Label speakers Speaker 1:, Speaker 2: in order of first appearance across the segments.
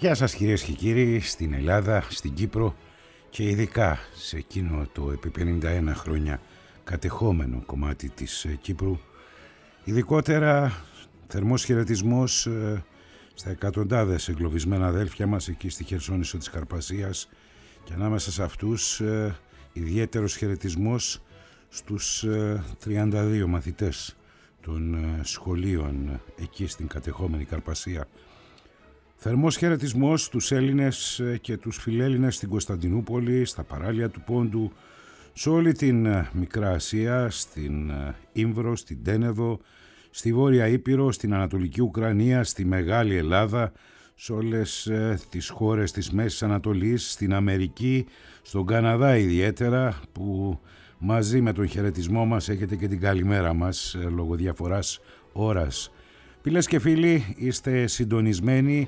Speaker 1: Γεια σας κυρίες και κύριοι, στην Ελλάδα, στην Κύπρο και ειδικά σε εκείνο το επί 51 χρόνια κατεχόμενο κομμάτι της Κύπρου. Ειδικότερα θερμός χαιρετισμός στα εκατοντάδες εγκλωβισμένα αδέλφια μας εκεί στη Χερσόνησο της Καρπασίας και ανάμεσα σε αυτούς ιδιαίτερος χαιρετισμός στους 32 μαθητές των σχολείων εκεί στην κατεχόμενη Καρπασία. Θερμός χαιρετισμός στους Έλληνες και τους φιλέλληνες στην Κωνσταντινούπολη, στα παράλια του Πόντου, σε όλη την Μικρά Ασία, στην Ήμβρο, στην Τένεδο, στη Βόρεια Ήπειρο, στην Ανατολική Ουκρανία, στη Μεγάλη Ελλάδα, σε όλες τις χώρες της Μέσης Ανατολής, στην Αμερική, στον Καναδά ιδιαίτερα, που μαζί με τον χαιρετισμό μας έχετε και την καλημέρα μας λόγω διαφοράς ώρας. Φίλες και φίλοι, είστε συντονισμένοι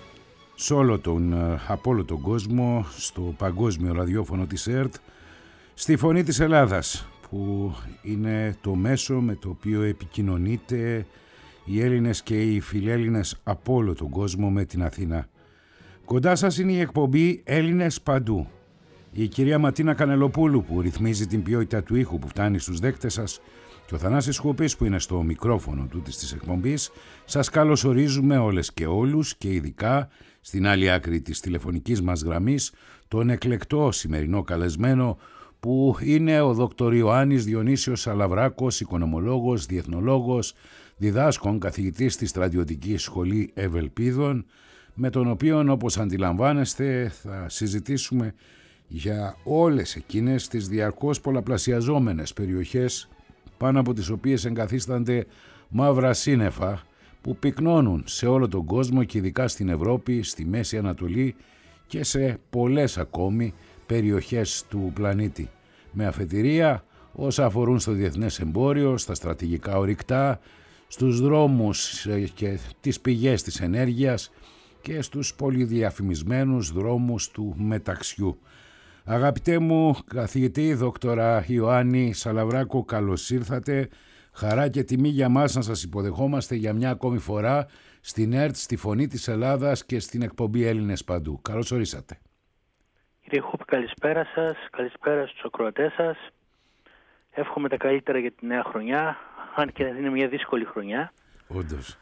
Speaker 1: από όλο τον κόσμο, στο παγκόσμιο ραδιόφωνο της ΕΡΤ, στη Φωνή της Ελλάδας, που είναι το μέσο με το οποίο επικοινωνείτε οι Έλληνες και οι φιλέλληνες από όλο τον κόσμο με την Αθήνα. Κοντά σας είναι η εκπομπή Έλληνες Παντού. Η κυρία Ματίνα Κανελοπούλου που ρυθμίζει την ποιότητα του ήχου που φτάνει στους δέκτες σας και ο Θανάσης Χουπής που είναι στο μικρόφωνο τούτης της εκπομπής. Σας καλωσορίζουμε όλες και όλους και ειδικά στην άλλη άκρη της τηλεφωνικής μας γραμμής τον εκλεκτό σημερινό καλεσμένο που είναι ο Δόκτωρ Ιωάννης Διονύσιος Σαλαβράκος, οικονομολόγος, διεθνολόγος, διδάσκων, καθηγητής στη Στρατιωτική Σχολή Ευελπίδων, με τον οποίο, όπως αντιλαμβάνεστε, θα συζητήσουμε για όλες εκείνες τις διαρκώς πολλαπλασιαζόμενες περιοχές πάνω από τις οποίες εγκαθίστανται μαύρα σύννεφα που πυκνώνουν σε όλο τον κόσμο και ειδικά στην Ευρώπη, στη Μέση Ανατολή και σε πολλές ακόμη περιοχές του πλανήτη, με αφετηρία όσα αφορούν στο διεθνές εμπόριο, στα στρατηγικά ορυκτά, στους δρόμους και τις πηγές της ενέργειας και στους πολυδιαφημισμένους δρόμους του μεταξιού. Αγαπητέ μου καθηγητή δόκτορα Ιωάννη Σαλαβράκο, καλώς ήρθατε. Χαρά και τιμή για μας να σας υποδεχόμαστε για μια ακόμη φορά στην ΕΡΤ, στη Φωνή της Ελλάδας και στην εκπομπή Έλληνες Παντού. Καλώς ορίσατε.
Speaker 2: Κύριε Χούπη, καλησπέρα σας, καλησπέρα στους ακροατές σας. Εύχομαι τα καλύτερα για τη νέα χρονιά, αν και είναι μια δύσκολη χρονιά.
Speaker 1: Όντως.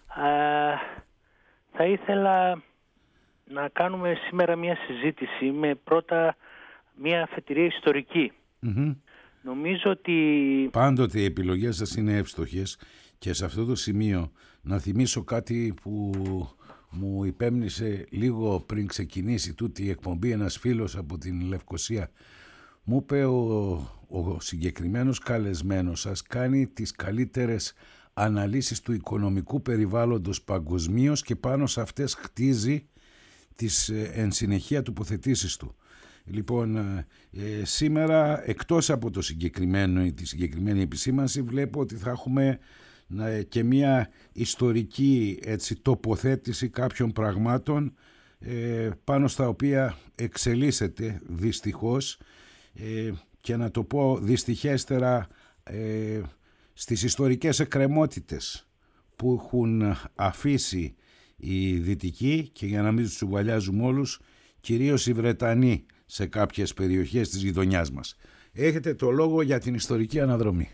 Speaker 2: Θα ήθελα να κάνουμε σήμερα μια συζήτηση με πρώτα μια αφετηρία ιστορική. Νομίζω ότι
Speaker 1: πάντοτε οι επιλογές σας είναι εύστοχες και σε αυτό το σημείο να θυμίσω κάτι που μου υπέμνησε λίγο πριν ξεκινήσει τούτη η εκπομπή ένας φίλος από την Λευκοσία. Μου είπε ο συγκεκριμένος καλεσμένος σας κάνει τις καλύτερες αναλύσεις του οικονομικού περιβάλλοντος παγκοσμίως και πάνω σε αυτές χτίζει τις εν συνεχεία τοποθετήσεις του. Λοιπόν, σήμερα εκτός από τη συγκεκριμένη επισήμανση βλέπω ότι θα έχουμε και μια ιστορική τοποθέτηση κάποιων πραγμάτων πάνω στα οποία εξελίσσεται δυστυχώς και να το πω δυστυχέστερα στις ιστορικές εκκρεμότητες που έχουν αφήσει οι Δυτικοί και για να μην τους τσουβαλιάζουμε όλους κυρίως οι Βρετανοί σε κάποιες περιοχές της γειτονιάς μας. Έχετε το λόγο για την ιστορική αναδρομή.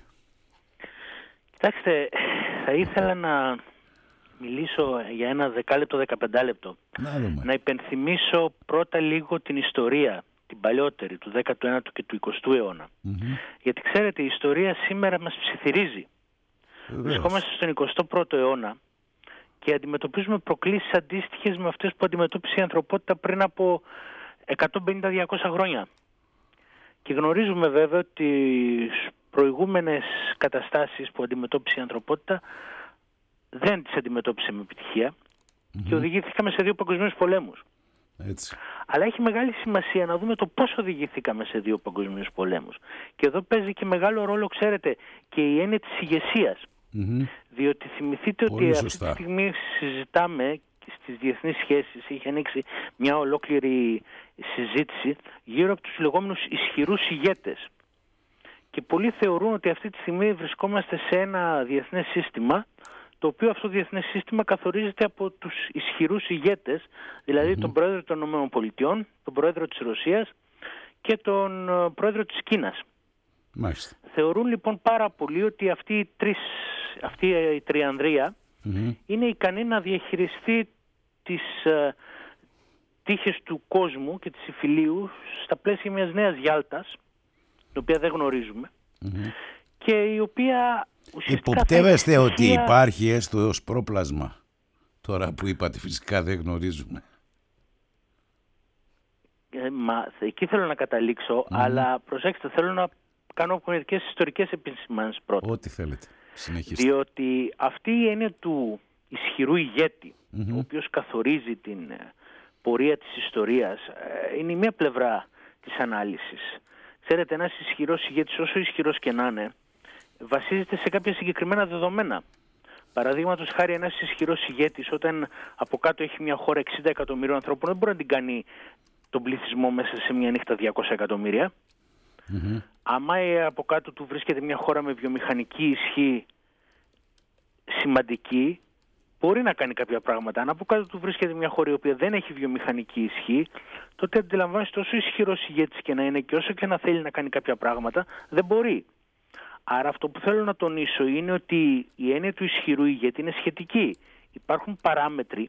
Speaker 2: Κοιτάξτε, θα ήθελα να μιλήσω για ένα 10 λεπτό, 15 λεπτό. Να υπενθυμίσω πρώτα λίγο την ιστορία, την παλιότερη, του 19ου και του 20ου αιώνα. Γιατί ξέρετε, η ιστορία σήμερα μας ψιθυρίζει. Βρισκόμαστε στον 21ο αιώνα και αντιμετωπίζουμε προκλήσεις αντίστοιχες με αυτές που αντιμετώπισε η ανθρωπότητα πριν από 150-200 χρόνια. Και γνωρίζουμε βέβαια ότι τις προηγούμενες καταστάσεις που αντιμετώπισε η ανθρωπότητα δεν τις αντιμετώπισε με επιτυχία και οδηγήθηκαμε σε 2 παγκοσμίους πολέμους.
Speaker 1: Έτσι.
Speaker 2: Αλλά έχει μεγάλη σημασία να δούμε το πώς οδηγήθηκαμε σε 2 παγκοσμίους πολέμους. Και εδώ παίζει και μεγάλο ρόλο, ξέρετε, και η έννοια της ηγεσίας. Διότι θυμηθείτε
Speaker 1: πολύ
Speaker 2: ότι
Speaker 1: σωστά.
Speaker 2: αυτή τη στιγμή συζητάμε στις διεθνείς σχέσεις, είχε ανοίξει μια ολόκληρη συζήτηση γύρω από τους λεγόμενους ισχυρούς ηγέτες. Και πολλοί θεωρούν ότι αυτή τη στιγμή βρισκόμαστε σε ένα διεθνές σύστημα το οποίο αυτό το διεθνές σύστημα καθορίζεται από τους ισχυρούς ηγέτες, δηλαδή τον πρόεδρο των ΗΠΑ, τον πρόεδρο της Ρωσίας και τον πρόεδρο της Κίνας.
Speaker 1: Μάλιστα.
Speaker 2: Θεωρούν λοιπόν πάρα πολύ ότι αυτή η τριανδρία είναι ικανή να διαχειριστεί τις τύχες του κόσμου και της υφηλίου στα πλαίσια μιας νέας Γιάλτας, την οποία δεν γνωρίζουμε, και η οποία ουσιαστικά...
Speaker 1: Υποπτεύεστε ότι υπάρχει έστω ως πρόπλασμα, τώρα που είπατε φυσικά δεν γνωρίζουμε?
Speaker 2: Εκεί θέλω να καταλήξω, αλλά προσέξτε, θέλω να κάνω μερικές ιστορικές επισημάνσεις πρώτα.
Speaker 1: Ό,τι θέλετε. Συνεχίστε.
Speaker 2: Διότι αυτή η έννοια του ισχυρού ηγέτη, ο οποίος καθορίζει την πορεία της ιστορίας, είναι η μία πλευρά της ανάλυσης. Ξέρετε, ένας ισχυρός ηγέτης, όσο ισχυρός και να είναι, βασίζεται σε κάποια συγκεκριμένα δεδομένα. Παραδείγματος χάρη, ένας ισχυρός ηγέτης, όταν από κάτω έχει μια χώρα 60 εκατομμυρίων ανθρώπων, δεν μπορεί να την κάνει τον πληθυσμό μέσα σε μια νύχτα 200 εκατομμύρια. Άμα από κάτω του βρίσκεται μια χώρα με βιομηχανική ισχύ σημαντική, μπορεί να κάνει κάποια πράγματα. Αν από κάτω του βρίσκεται μια χώρα η οποία δεν έχει βιομηχανική ισχύ, τότε αντιλαμβάνεστε, όσο ισχυρός ηγέτης και να είναι και όσο και να θέλει να κάνει κάποια πράγματα, δεν μπορεί. Άρα αυτό που θέλω να τονίσω είναι ότι η έννοια του ισχυρού ηγέτη είναι σχετική. Υπάρχουν παράμετροι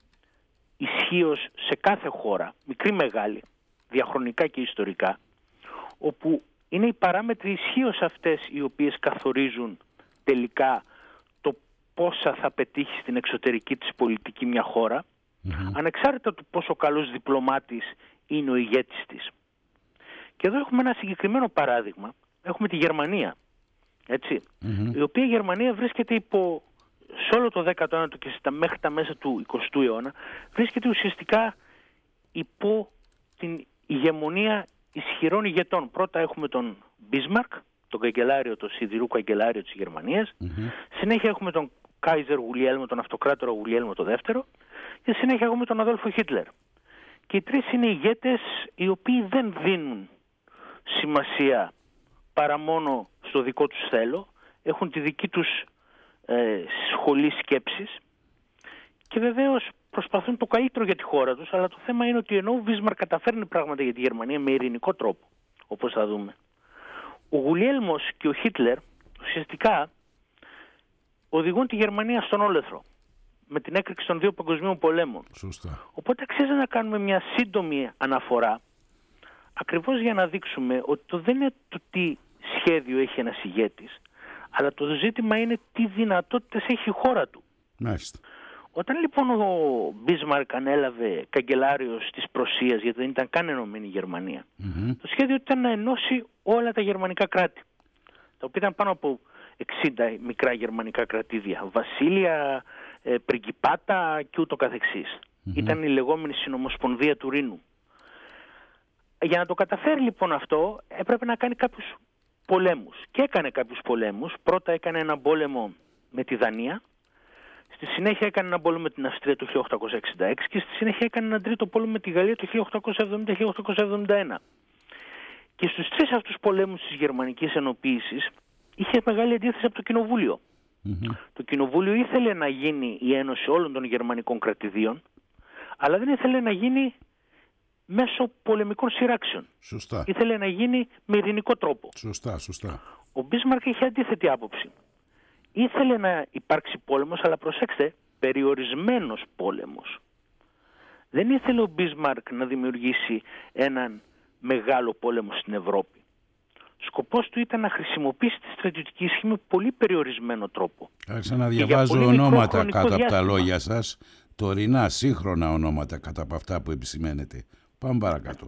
Speaker 2: ισχύως σε κάθε χώρα, μικρή μεγάλη, διαχρονικά και ιστορικά, όπου είναι οι παράμετροι ισχύως αυτές οι οποίες καθορίζουν τελικά το πόσα θα πετύχει στην εξωτερική της πολιτική μια χώρα, ανεξάρτητα του πόσο καλός διπλωμάτης είναι ο ηγέτης της. Και εδώ έχουμε ένα συγκεκριμένο παράδειγμα. Έχουμε τη Γερμανία, έτσι, η οποία η Γερμανία βρίσκεται σε όλο το 19ο και μέχρι τα μέσα του 20ου αιώνα, βρίσκεται ουσιαστικά υπό την ηγεμονία ισχυρών ηγετών. Πρώτα έχουμε τον Μπίσμαρκ, τον καγκελάριο, τον σιδηρού καγκελάριο της Γερμανίας. Συνέχεια έχουμε τον Κάιζερ Γουλιέλμο, τον αυτοκράτορα Γουλιέλμο το δεύτερο. Και συνέχεια έχουμε τον Αδόλφο Χίτλερ. Και οι τρεις είναι ηγέτες οι οποίοι δεν δίνουν σημασία παρά μόνο στο δικό τους θέλω. Έχουν τη δική τους σχολή σκέψης και βεβαίως προσπαθούν το καλύτερο για τη χώρα τους, αλλά το θέμα είναι ότι ενώ ο Μπίσμαρκ καταφέρνει πράγματα για τη Γερμανία με ειρηνικό τρόπο, όπως θα δούμε, ο Γουλιέλμος και ο Χίτλερ ουσιαστικά οδηγούν τη Γερμανία στον όλεθρο με την έκρηξη των 2 παγκοσμίων πολέμων.
Speaker 1: Σωστά.
Speaker 2: Οπότε αξίζει να κάνουμε μια σύντομη αναφορά, ακριβώς για να δείξουμε ότι το δεν είναι το τι σχέδιο έχει ένας ηγέτης, αλλά το ζήτημα είναι τι δυνατότητες έχει η χώρα του.
Speaker 1: Μάλιστα.
Speaker 2: Όταν λοιπόν ο Μπίσμαρκ ανέλαβε καγκελάριος της Πρωσίας, γιατί δεν ήταν καν ενωμένη η Γερμανία, το σχέδιο ήταν να ενώσει όλα τα γερμανικά κράτη, τα οποία ήταν πάνω από 60 μικρά γερμανικά κρατήδια, βασίλεια, πριγκιπάτα και ούτω καθεξής. Ήταν η λεγόμενη συνομοσπονδία του Ρήνου. Για να το καταφέρει λοιπόν αυτό, έπρεπε να κάνει κάποιους πολέμους. Και έκανε κάποιους πολέμους. Πρώτα έκανε έναν πόλεμο με τη Δανία, στη συνέχεια έκανε έναν πόλεμο με την Αυστρία το 1866 και στη συνέχεια έκανε έναν τρίτο πόλεμο με τη Γαλλία το 1870-1871. Και στους τρεις αυτούς πολέμους της γερμανικής ενοποίησης είχε μεγάλη αντίθεση από το Κοινοβούλιο. Το Κοινοβούλιο ήθελε να γίνει η ένωση όλων των γερμανικών κρατηδίων, αλλά δεν ήθελε να γίνει μέσω πολεμικών σειράξεων.
Speaker 1: Σωστά.
Speaker 2: Ήθελε να γίνει με ειρηνικό τρόπο.
Speaker 1: Σωστά.
Speaker 2: Ο Μπίσμαρκ είχε αντίθετη άποψη. Ήθελε να υπάρξει πόλεμος, αλλά προσέξτε, περιορισμένος πόλεμος. Δεν ήθελε ο Μπίσμαρκ να δημιουργήσει έναν μεγάλο πόλεμο στην Ευρώπη. Σκοπός του ήταν να χρησιμοποιήσει τη στρατιωτική ισχύ με πολύ περιορισμένο τρόπο.
Speaker 1: Άρχισα να διαβάζω ονόματα κάτω από τα λόγια σας, τωρινά, σύγχρονα ονόματα κάτω από αυτά που επισημαίνετε. Πάμε παρακάτω.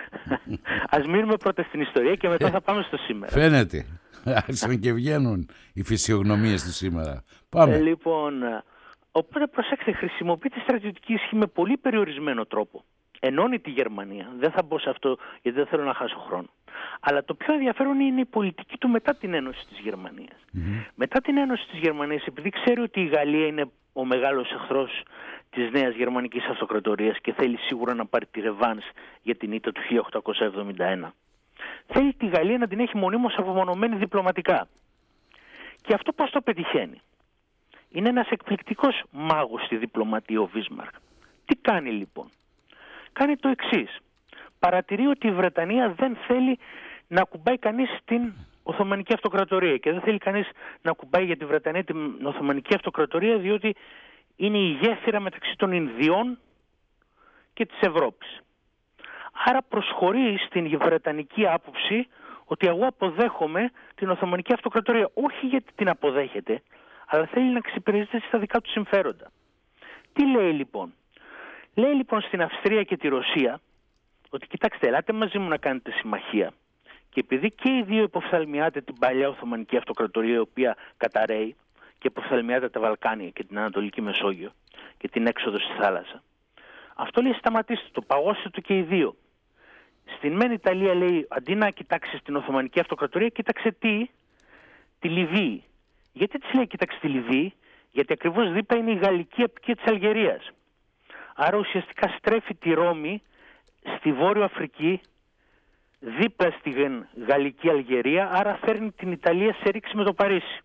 Speaker 2: Ας μείνουμε πρώτα στην ιστορία και μετά θα πάμε στο σήμερα.
Speaker 1: Φαίνεται. Άρχισαν και βγαίνουν οι φυσιογνωμίες του σήμερα. Πάμε.
Speaker 2: Λοιπόν, οπότε προσέξτε, χρησιμοποιεί τη στρατιωτική ισχύ με πολύ περιορισμένο τρόπο. Ενώνει τη Γερμανία. Δεν θα μπω σε αυτό γιατί δεν θέλω να χάσω χρόνο. Αλλά το πιο ενδιαφέρον είναι η πολιτική του μετά την ένωση της Γερμανίας. Μετά την ένωση της Γερμανίας, επειδή ξέρει ότι η Γαλλία είναι ο μεγάλος εχθρός της νέας γερμανικής αυτοκρατορίας και θέλει σίγουρα να πάρει τη ρεβάνς για την ήττα του 1871, θέλει τη Γαλλία να την έχει μονίμως απομονωμένη διπλωματικά. Και αυτό πώς το πετυχαίνει? είναι ένας εκπληκτικός μάγος στη διπλωματία ο Βίσμαρκ. Τι κάνει λοιπόν? Κάνει το εξής. Παρατηρεί ότι η Βρετανία δεν θέλει να ακουμπάει κανείς την Οθωμανική Αυτοκρατορία και δεν θέλει κανείς να ακουμπάει για τη Βρετανία την Οθωμανική Αυτοκρατορία, διότι είναι η γέφυρα μεταξύ των Ινδιών και της Ευρώπης. Άρα προσχωρεί στην βρετανική άποψη ότι εγώ αποδέχομαι την Οθωμανική Αυτοκρατορία, όχι γιατί την αποδέχεται, αλλά θέλει να εξυπηρετήσει στα δικά του συμφέροντα. Τι λέει λοιπόν? Λέει λοιπόν στην Αυστρία και τη Ρωσία ότι κοιτάξτε, ελάτε μαζί μου να κάνετε συμμαχία, και επειδή και οι δύο υποφθαλμιάτε την παλιά Οθωμανική Αυτοκρατορία, η οποία καταραίει, και υποφθαλμιάτε τα Βαλκάνια και την Ανατολική Μεσόγειο και την έξοδο στη θάλασσα, αυτό λέει σταματήστε το, παγώστε το και οι δύο. Στην μεν Ιταλία λέει, αντί να κοιτάξει την Οθωμανική Αυτοκρατορία, κοίταξε τη Λιβύη. Γιατί της λέει κοίταξε τη Λιβύη? Γιατί ακριβώς δίπλα είναι η γαλλική απικία της Αλγερίας. Άρα ουσιαστικά στρέφει τη Ρώμη στη Βόρειο Αφρική, δίπλα στη γαλλική Αλγερία, άρα φέρνει την Ιταλία σε ρήξη με το Παρίσι.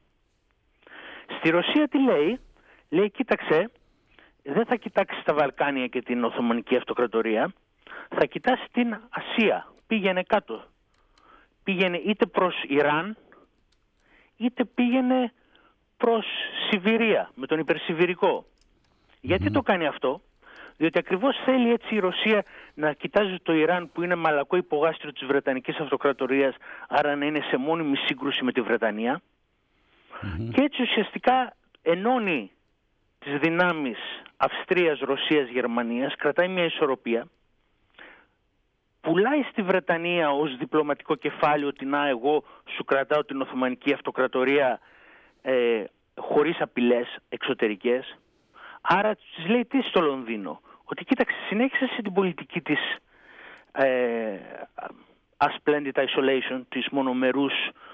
Speaker 2: Στη Ρωσία τι λέει? Λέει κοίταξε, δεν θα κοιτάξει τα Βαλκάνια και την Οθωμανική Αυτοκρατορία, θα κοιτάσει την Ασία. Πήγαινε κάτω. Πήγαινε είτε προς Ιράν, είτε πήγαινε προς Σιβηρία, με τον υπερσιβηρικό. Γιατί το κάνει αυτό? Διότι ακριβώς θέλει έτσι η Ρωσία να κοιτάζει το Ιράν, που είναι μαλακό υπογάστριο της Βρετανικής Αυτοκρατορίας, άρα να είναι σε μόνιμη σύγκρουση με τη Βρετανία. Και έτσι ουσιαστικά ενώνει τις δυνάμεις Αυστρίας, Ρωσίας, Γερμανίας, κρατάει μια ισορροπία, πουλάει στη Βρετανία ως διπλωματικό κεφάλαιο ότι να, εγώ σου κρατάω την Οθωμανική Αυτοκρατορία χωρίς απειλές εξωτερικές. Άρα της λέει τι στο Λονδίνο? Ότι κοίταξε, συνέχισε την πολιτική της splendid isolation, της μονομερούς,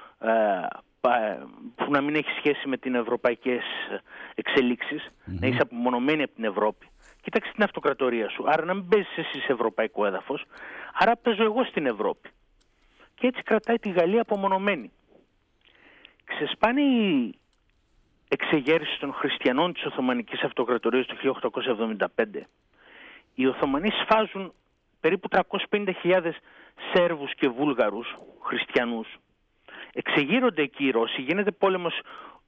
Speaker 2: που να μην έχει σχέση με την ευρωπαϊκές εξελίξεις, να είσαι απομονωμένη από την Ευρώπη. Κοίταξε την αυτοκρατορία σου, άρα να μην παίζεις εσύ σε ευρωπαϊκό έδαφος, άρα παίζω εγώ στην Ευρώπη. Και έτσι κρατάει τη Γαλλία απομονωμένη. Ξεσπάνε οι εξεγέρσεις των χριστιανών της Οθωμανικής Αυτοκρατορίας το 1875. Οι Οθωμανοί σφάζουν περίπου 350.000 Σέρβους και Βούλγαρους χριστιανούς. Εξεγείρονται εκεί οι Ρώσοι, γίνεται πόλεμος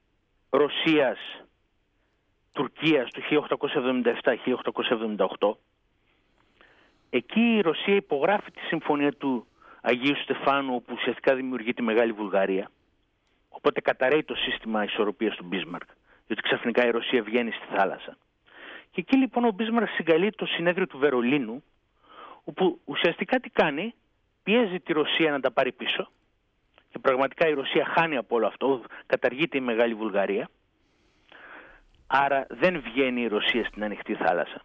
Speaker 2: Ρωσίας-Τουρκίας το 1877-1878. Εκεί η Ρωσία υπογράφει τη συμφωνία του Αγίου Στεφάνου, όπου ουσιαστικά δημιουργεί τη Μεγάλη Βουλγαρία. Οπότε καταραίει το σύστημα ισορροπίας του Μπίσμαρκ, διότι ξαφνικά η Ρωσία βγαίνει στη θάλασσα. Και εκεί λοιπόν ο Μπίσμαρκ συγκαλεί το συνέδριο του Βερολίνου, όπου ουσιαστικά τι κάνει? Πιέζει τη Ρωσία να τα πάρει πίσω, και πραγματικά η Ρωσία χάνει από όλο αυτό, καταργείται η Μεγάλη Βουλγαρία, άρα δεν βγαίνει η Ρωσία στην ανοιχτή θάλασσα.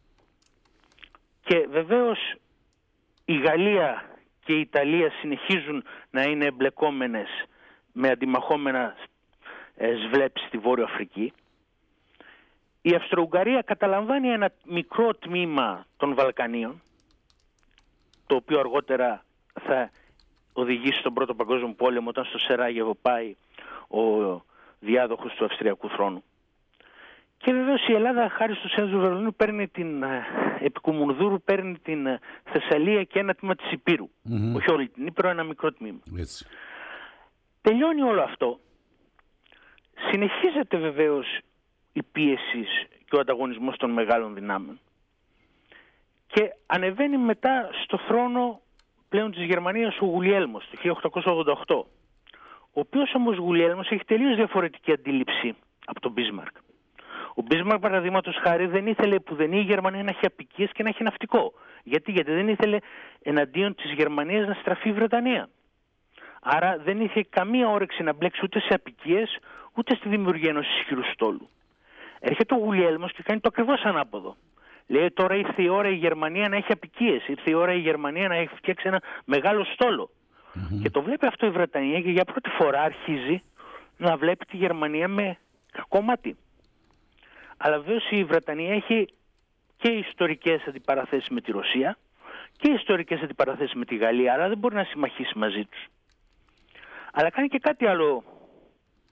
Speaker 2: Και βεβαίως η Γαλλία και η Ιταλία συνεχίζουν να είναι εμπλεκόμενες με αντιμαχόμενα σβλέψη στη Βόρειο Αφρική. Η Αυστρο-Ουγγαρία καταλαμβάνει ένα μικρό τμήμα των Βαλκανίων, το οποίο αργότερα θα οδηγήσει στον Πρώτο Παγκόσμιο Πόλεμο, όταν στο Σεράγεβο πάει ο διάδοχος του Αυστριακού θρόνου. Και βεβαίως η Ελλάδα, χάρη στο Σύνδεσμο του Βερολίνου, παίρνει την Επικουμουνδούρου, παίρνει την Θεσσαλία και ένα τμήμα της Υπήρου. Όχι όλη την Ήπειρο, ένα μικρό τμήμα. Έτσι. Τελειώνει όλο αυτό. Συνεχίζεται βεβαίως η πίεση και ο ανταγωνισμός των μεγάλων δυνάμεων. Και ανεβαίνει μετά στο θρόνο πλέον της Γερμανίας ο Γουλιέλμος το 1888. Ο οποίος όμως Γουλιέλμος έχει τελείως διαφορετική αντίληψη από τον Μπίσμαρκ. Ο Μπίσμαρκ, παραδείγματος χάρη, δεν ήθελε πουδενή η Γερμανία να έχει απικίες και να έχει ναυτικό. Γιατί δεν ήθελε εναντίον της Γερμανίας να στραφεί η Βρετανία. Άρα δεν είχε καμία όρεξη να μπλέξει ούτε σε απικίες, ούτε στη δημιουργία ενός ισχυρού στόλου. Έρχεται ο Γουλιέλμος και κάνει το ακριβώς ανάποδο. Λέει τώρα ήρθε η ώρα η Γερμανία να έχει απικίες, ήρθε η ώρα η Γερμανία να έχει φτιάξει ένα μεγάλο στόλο. Και το βλέπει αυτό η Βρετανία και για πρώτη φορά αρχίζει να βλέπει τη Γερμανία με κακό μάτι. Αλλά βεβαίως η Βρετανία έχει και ιστορικές αντιπαραθέσεις με τη Ρωσία και ιστορικές αντιπαραθέσεις με τη Γαλλία, άρα δεν μπορεί να συμμαχίσει μαζί τους. Αλλά κάνει και κάτι άλλο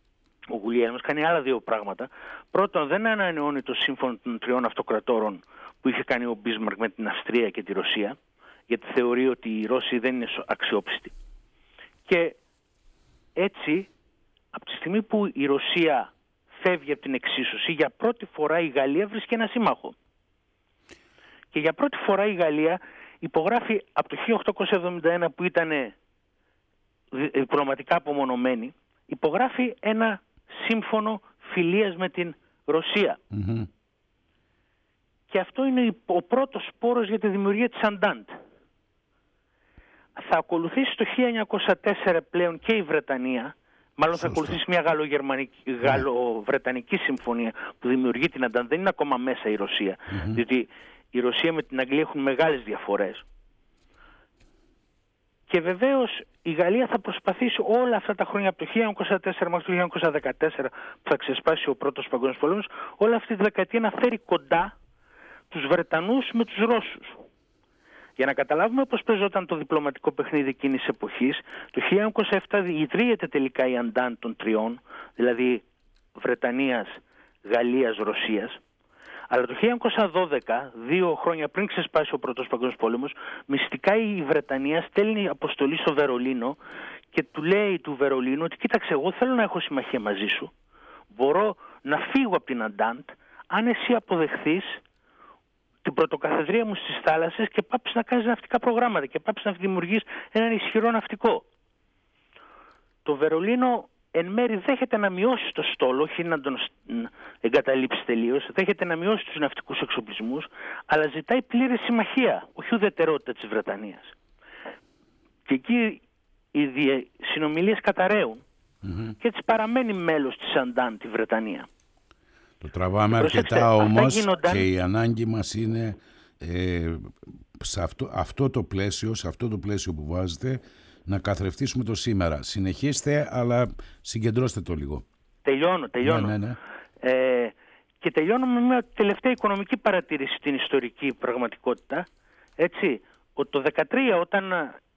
Speaker 2: ο Γουλιέλμος κάνει άλλα δύο πράγματα. Πρώτον, δεν ανανεώνει το σύμφωνο των τριών αυτοκρατόρων που είχε κάνει ο Μπίσμαρκ με την Αυστρία και τη Ρωσία, γιατί θεωρεί ότι οι Ρώσοι δεν είναι αξιόπιστοι. Και έτσι, από τη στιγμή που η Ρωσία φεύγει από την εξίσωση, για πρώτη φορά η Γαλλία βρίσκει ένα σύμμαχο. Και για πρώτη φορά η Γαλλία υπογράφει από το 1871, που ήταν διπλωματικά απομονωμένη, υπογράφει ένα σύμφωνο φιλίας με την Ρωσία.
Speaker 1: Mm-hmm.
Speaker 2: Και αυτό είναι ο πρώτος σπόρος για τη δημιουργία της Αντάντ. Θα ακολουθήσει το 1904 πλέον και η Βρετανία, μάλλον θα ακολουθήσει μια γαλλο-βρετανική συμφωνία που δημιουργεί την Αντάντ. Δεν είναι ακόμα μέσα η Ρωσία, διότι η Ρωσία με την Αγγλία έχουν μεγάλες διαφορές. Και βεβαίως η Γαλλία θα προσπαθήσει όλα αυτά τα χρόνια, από το 1904 μέχρι το 1914 που θα ξεσπάσει ο Πρώτος Παγκόσμιος Πόλεμος, όλα αυτή τη δεκαετία να φέρει κοντά τους Βρετανούς με τους Ρώσους. Για να καταλάβουμε πώς παίζονταν το διπλωματικό παιχνίδι εκείνης της εποχής, το 1907 ιδρύεται τελικά η Αντάν των τριών, δηλαδή Βρετανίας, Γαλλίας, Ρωσίας. Αλλά το 1912, 2 χρόνια πριν ξεσπάσει ο Πρώτος Παγκόσμιος Πόλεμος, μυστικά η Βρετανία στέλνει αποστολή στο Βερολίνο και του λέει του Βερολίνου ότι κοίταξε, εγώ θέλω να έχω συμμαχία μαζί σου, μπορώ να φύγω από την Αντάντ αν εσύ αποδεχθείς την πρωτοκαθεδρία μου στις θάλασσες και πάψεις να κάνεις ναυτικά προγράμματα και πάψεις να δημιουργείς έναν ισχυρό ναυτικό. Το Βερολίνο εν μέρει δέχεται να μειώσει το στόλο, όχι να τον εγκαταλείψει τελείως, δέχεται να μειώσει τους ναυτικούς εξοπλισμούς, αλλά ζητάει πλήρη συμμαχία, όχι ουδετερότητα της Βρετανίας. Και εκεί οι συνομιλίες καταραίουν και έτσι παραμένει μέλος της Αντάν τη Βρετανία.
Speaker 1: Το τραβάμε αρκετά όμως και η ανάγκη μας είναι σε αυτό το πλαίσιο που βάζετε να καθρεφτήσουμε το σήμερα. Συνεχίστε, αλλά συγκεντρώστε το λίγο.
Speaker 2: Τελειώνω.
Speaker 1: Ναι.
Speaker 2: Και τελειώνω με μια τελευταία οικονομική παρατήρηση στην ιστορική πραγματικότητα. Έτσι, το 2013, όταν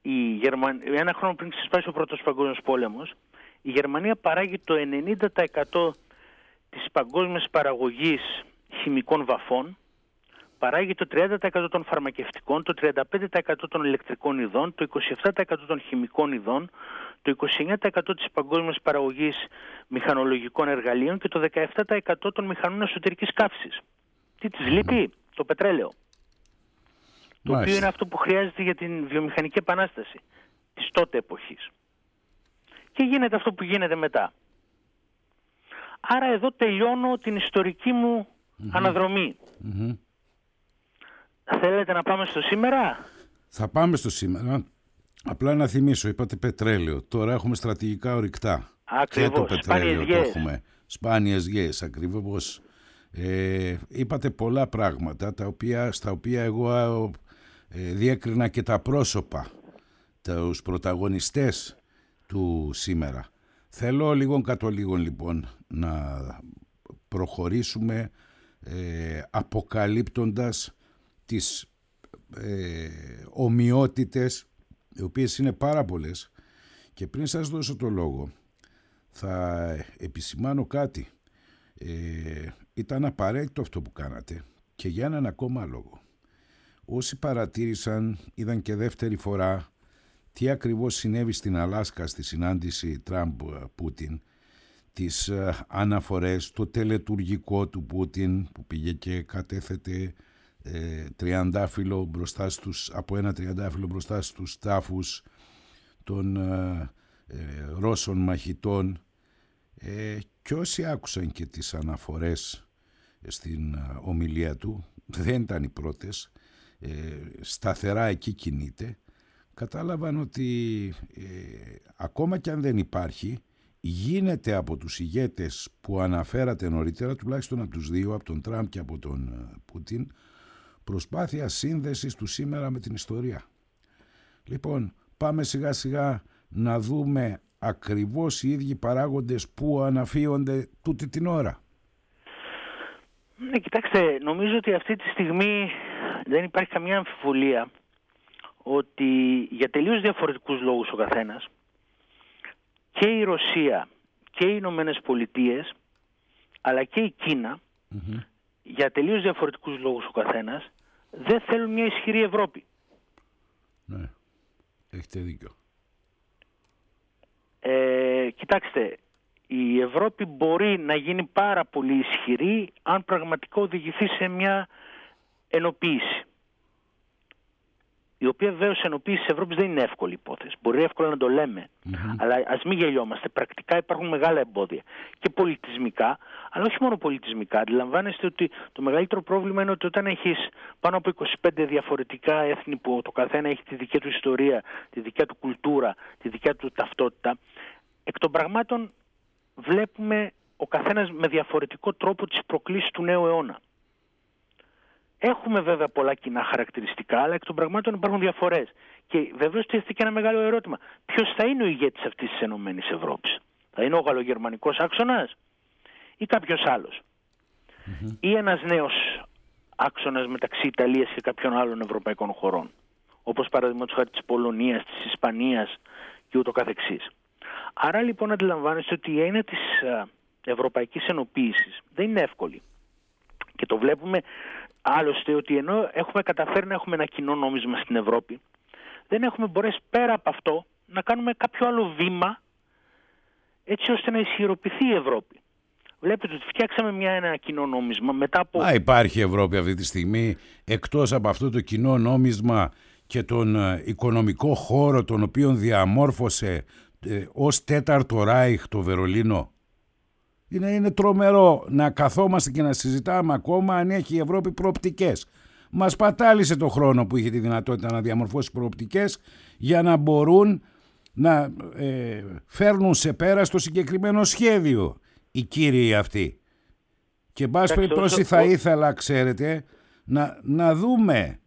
Speaker 2: ένα χρόνο πριν ξεσπάσει ο Πρώτος Παγκόσμιος Πόλεμος, η Γερμανία παράγει το 90% της παγκόσμιας παραγωγής χημικών βαφών, παράγει το 30% των φαρμακευτικών, το 35% των ηλεκτρικών ειδών, το 27% των χημικών ειδών, το 29% της παγκόσμιας παραγωγής μηχανολογικών εργαλείων και το 17% των μηχανών εσωτερικής καύσης. Τι της λείπει? Το πετρέλαιο. Το οποίο είναι αυτό που χρειάζεται για την βιομηχανική επανάσταση της τότε εποχής. Και γίνεται αυτό που γίνεται μετά. Άρα εδώ τελειώνω την ιστορική μου αναδρομή. Θέλετε να πάμε στο σήμερα?
Speaker 1: Θα πάμε στο σήμερα. Απλά να θυμίσω, είπατε πετρέλαιο. Τώρα έχουμε στρατηγικά ορυκτά.
Speaker 2: Ακριβώς.
Speaker 1: Και το πετρέλαιο το έχουμε. Σπάνιες γέες, ακριβώς. Είπατε πολλά πράγματα στα οποία εγώ διέκρινα και τα πρόσωπα, τους πρωταγωνιστές του σήμερα. Θέλω λίγο κατ' λίγον λοιπόν να προχωρήσουμε αποκαλύπτοντας τις ομοιότητες, οι οποίες είναι πάρα πολλές, και πριν σας δώσω το λόγο θα επισημάνω κάτι. Ήταν απαραίτητο αυτό που κάνατε και για έναν ακόμα λόγο. Όσοι παρατήρησαν είδαν και δεύτερη φορά τι ακριβώς συνέβη στην Αλάσκα στη συνάντηση Τραμπ-Πούτιν, τις αναφορές, το τελετουργικό του Πούτιν που πήγε και κατέθετε τριαντάφυλλο μπροστά στους, από ένα τριαντάφυλλο μπροστά στους τάφους των Ρώσων μαχητών, και όσοι άκουσαν και τις αναφορές στην ομιλία του, δεν ήταν οι πρώτες, σταθερά εκεί κινείται, κατάλαβαν ότι ακόμα και αν δεν υπάρχει, γίνεται από τους ηγέτες που αναφέρατε νωρίτερα, τουλάχιστον από τους δύο, από τον Τραμπ και από τον Πούτιν, προσπάθεια σύνδεσης του σήμερα με την ιστορία. Λοιπόν, πάμε σιγά σιγά να δούμε ακριβώς οι ίδιοι παράγοντες που αναφύονται τούτη την ώρα.
Speaker 2: Ναι, κοιτάξτε, νομίζω ότι αυτή τη στιγμή δεν υπάρχει καμία αμφιβολία ότι για τελείως διαφορετικούς λόγους ο καθένας, και η Ρωσία και οι Ηνωμένες Πολιτείες αλλά και η Κίνα, για τελείως διαφορετικούς λόγους ο καθένας, δεν θέλουν μια ισχυρή Ευρώπη.
Speaker 1: Ναι, έχετε δίκιο.
Speaker 2: Κοιτάξτε, η Ευρώπη μπορεί να γίνει πάρα πολύ ισχυρή αν πραγματικά οδηγηθεί σε μια ενοποίηση. Η οποία βέβαιως ενοποίηση της Ευρώπης δεν είναι εύκολη υπόθεση. Μπορεί εύκολα να το λέμε, αλλά ας μην γελιόμαστε. Πρακτικά υπάρχουν μεγάλα εμπόδια και πολιτισμικά, αλλά όχι μόνο πολιτισμικά. Αντιλαμβάνεστε ότι το μεγαλύτερο πρόβλημα είναι ότι όταν έχεις πάνω από 25 διαφορετικά έθνη που το καθένα έχει τη δική του ιστορία, τη δικιά του κουλτούρα, τη δικιά του ταυτότητα, εκ των πραγμάτων βλέπουμε ο καθένας με διαφορετικό τρόπο τις προκλήσεις του νέου αιώνα. Έχουμε βέβαια πολλά κοινά χαρακτηριστικά, αλλά εκ των πραγμάτων υπάρχουν διαφορές. Και βεβαίως τίθεται και ένα μεγάλο ερώτημα. Ποιος θα είναι ο ηγέτης αυτής της Ενωμένης Ευρώπης? Θα είναι ο γαλλογερμανικός άξονας ή κάποιος άλλος? Ή ένας νέος άξονας μεταξύ Ιταλίας και κάποιων άλλων ευρωπαϊκών χωρών, όπως παραδείγματος χάρη της Πολωνίας, της Ισπανίας και ούτω καθεξής. Άρα λοιπόν αντιλαμβάνεστε ότι η έννοια της ευρωπαϊκής ενοποίησης δεν είναι εύκολη. Και το βλέπουμε άλλωστε ότι ενώ έχουμε καταφέρει να έχουμε ένα κοινό νόμισμα στην Ευρώπη, δεν έχουμε μπορέσει πέρα από αυτό να κάνουμε κάποιο άλλο βήμα έτσι ώστε να ισχυροποιηθεί η Ευρώπη. Βλέπετε ότι φτιάξαμε ένα κοινό νόμισμα μετά από...
Speaker 1: Υπάρχει Ευρώπη αυτή τη στιγμή εκτός από αυτό το κοινό νόμισμα και τον οικονομικό χώρο τον οποίο διαμόρφωσε ως τέταρτο Ράιχ το Βερολίνο. Είναι τρομερό να καθόμαστε και να συζητάμε ακόμα αν έχει η Ευρώπη προοπτικές. Μας πατάλησε το χρόνο που είχε τη δυνατότητα να διαμορφώσει προοπτικές για να μπορούν να φέρνουν σε πέρα στο συγκεκριμένο σχέδιο οι κύριοι αυτοί. Και εν πάση περιπτώσει θα ήθελα, ξέρετε, να δούμε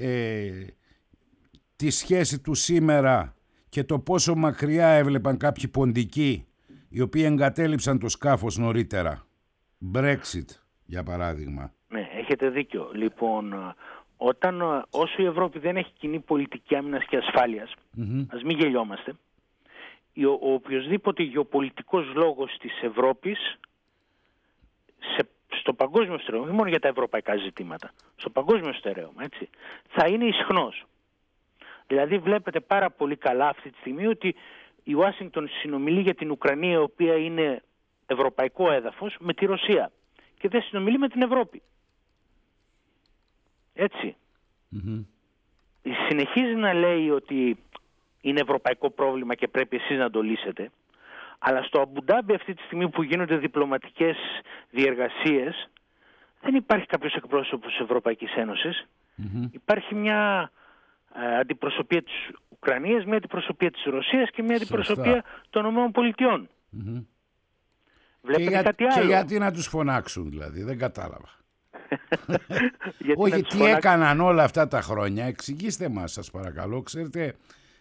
Speaker 1: τη σχέση του σήμερα και το πόσο μακριά έβλεπαν κάποιοι ποντικοί οι οποίοι εγκατέλειψαν το σκάφος νωρίτερα. Brexit, για παράδειγμα.
Speaker 2: Ναι, έχετε δίκιο. Λοιπόν, όσο η Ευρώπη δεν έχει κοινή πολιτική άμυνας και ασφάλειας, ας μην γελιόμαστε, ο οποιοσδήποτε γεωπολιτικός λόγος της Ευρώπης στο παγκόσμιο στερέωμα, όχι μόνο για τα ευρωπαϊκά ζητήματα, στο παγκόσμιο στερέωμα, έτσι, θα είναι ισχνός. Δηλαδή βλέπετε πάρα πολύ καλά αυτή τη στιγμή ότι η Ουάσιγκτον συνομιλεί για την Ουκρανία, η οποία είναι ευρωπαϊκό έδαφος, με τη Ρωσία και δεν συνομιλεί με την Ευρώπη. Έτσι. Συνεχίζει να λέει ότι είναι ευρωπαϊκό πρόβλημα και πρέπει εσείς να το λύσετε, αλλά στο Αμπουντάμπι αυτή τη στιγμή που γίνονται διπλωματικές διεργασίες δεν υπάρχει κάποιος εκπρόσωπος της Ευρωπαϊκής Ένωσης. Υπάρχει μια αντιπροσωπεία της Ουκρανίας, μια αντιπροσωπεία της Ρωσίας και μια αντιπροσωπεία των ΗΠΑ. Βλέπετε κάτι άλλο?
Speaker 1: Και γιατί να τους φωνάξουν δηλαδή, δεν κατάλαβα. Όχι, τι έκαναν όλα αυτά τα χρόνια, εξηγήστε μας σας παρακαλώ. Ξέρετε,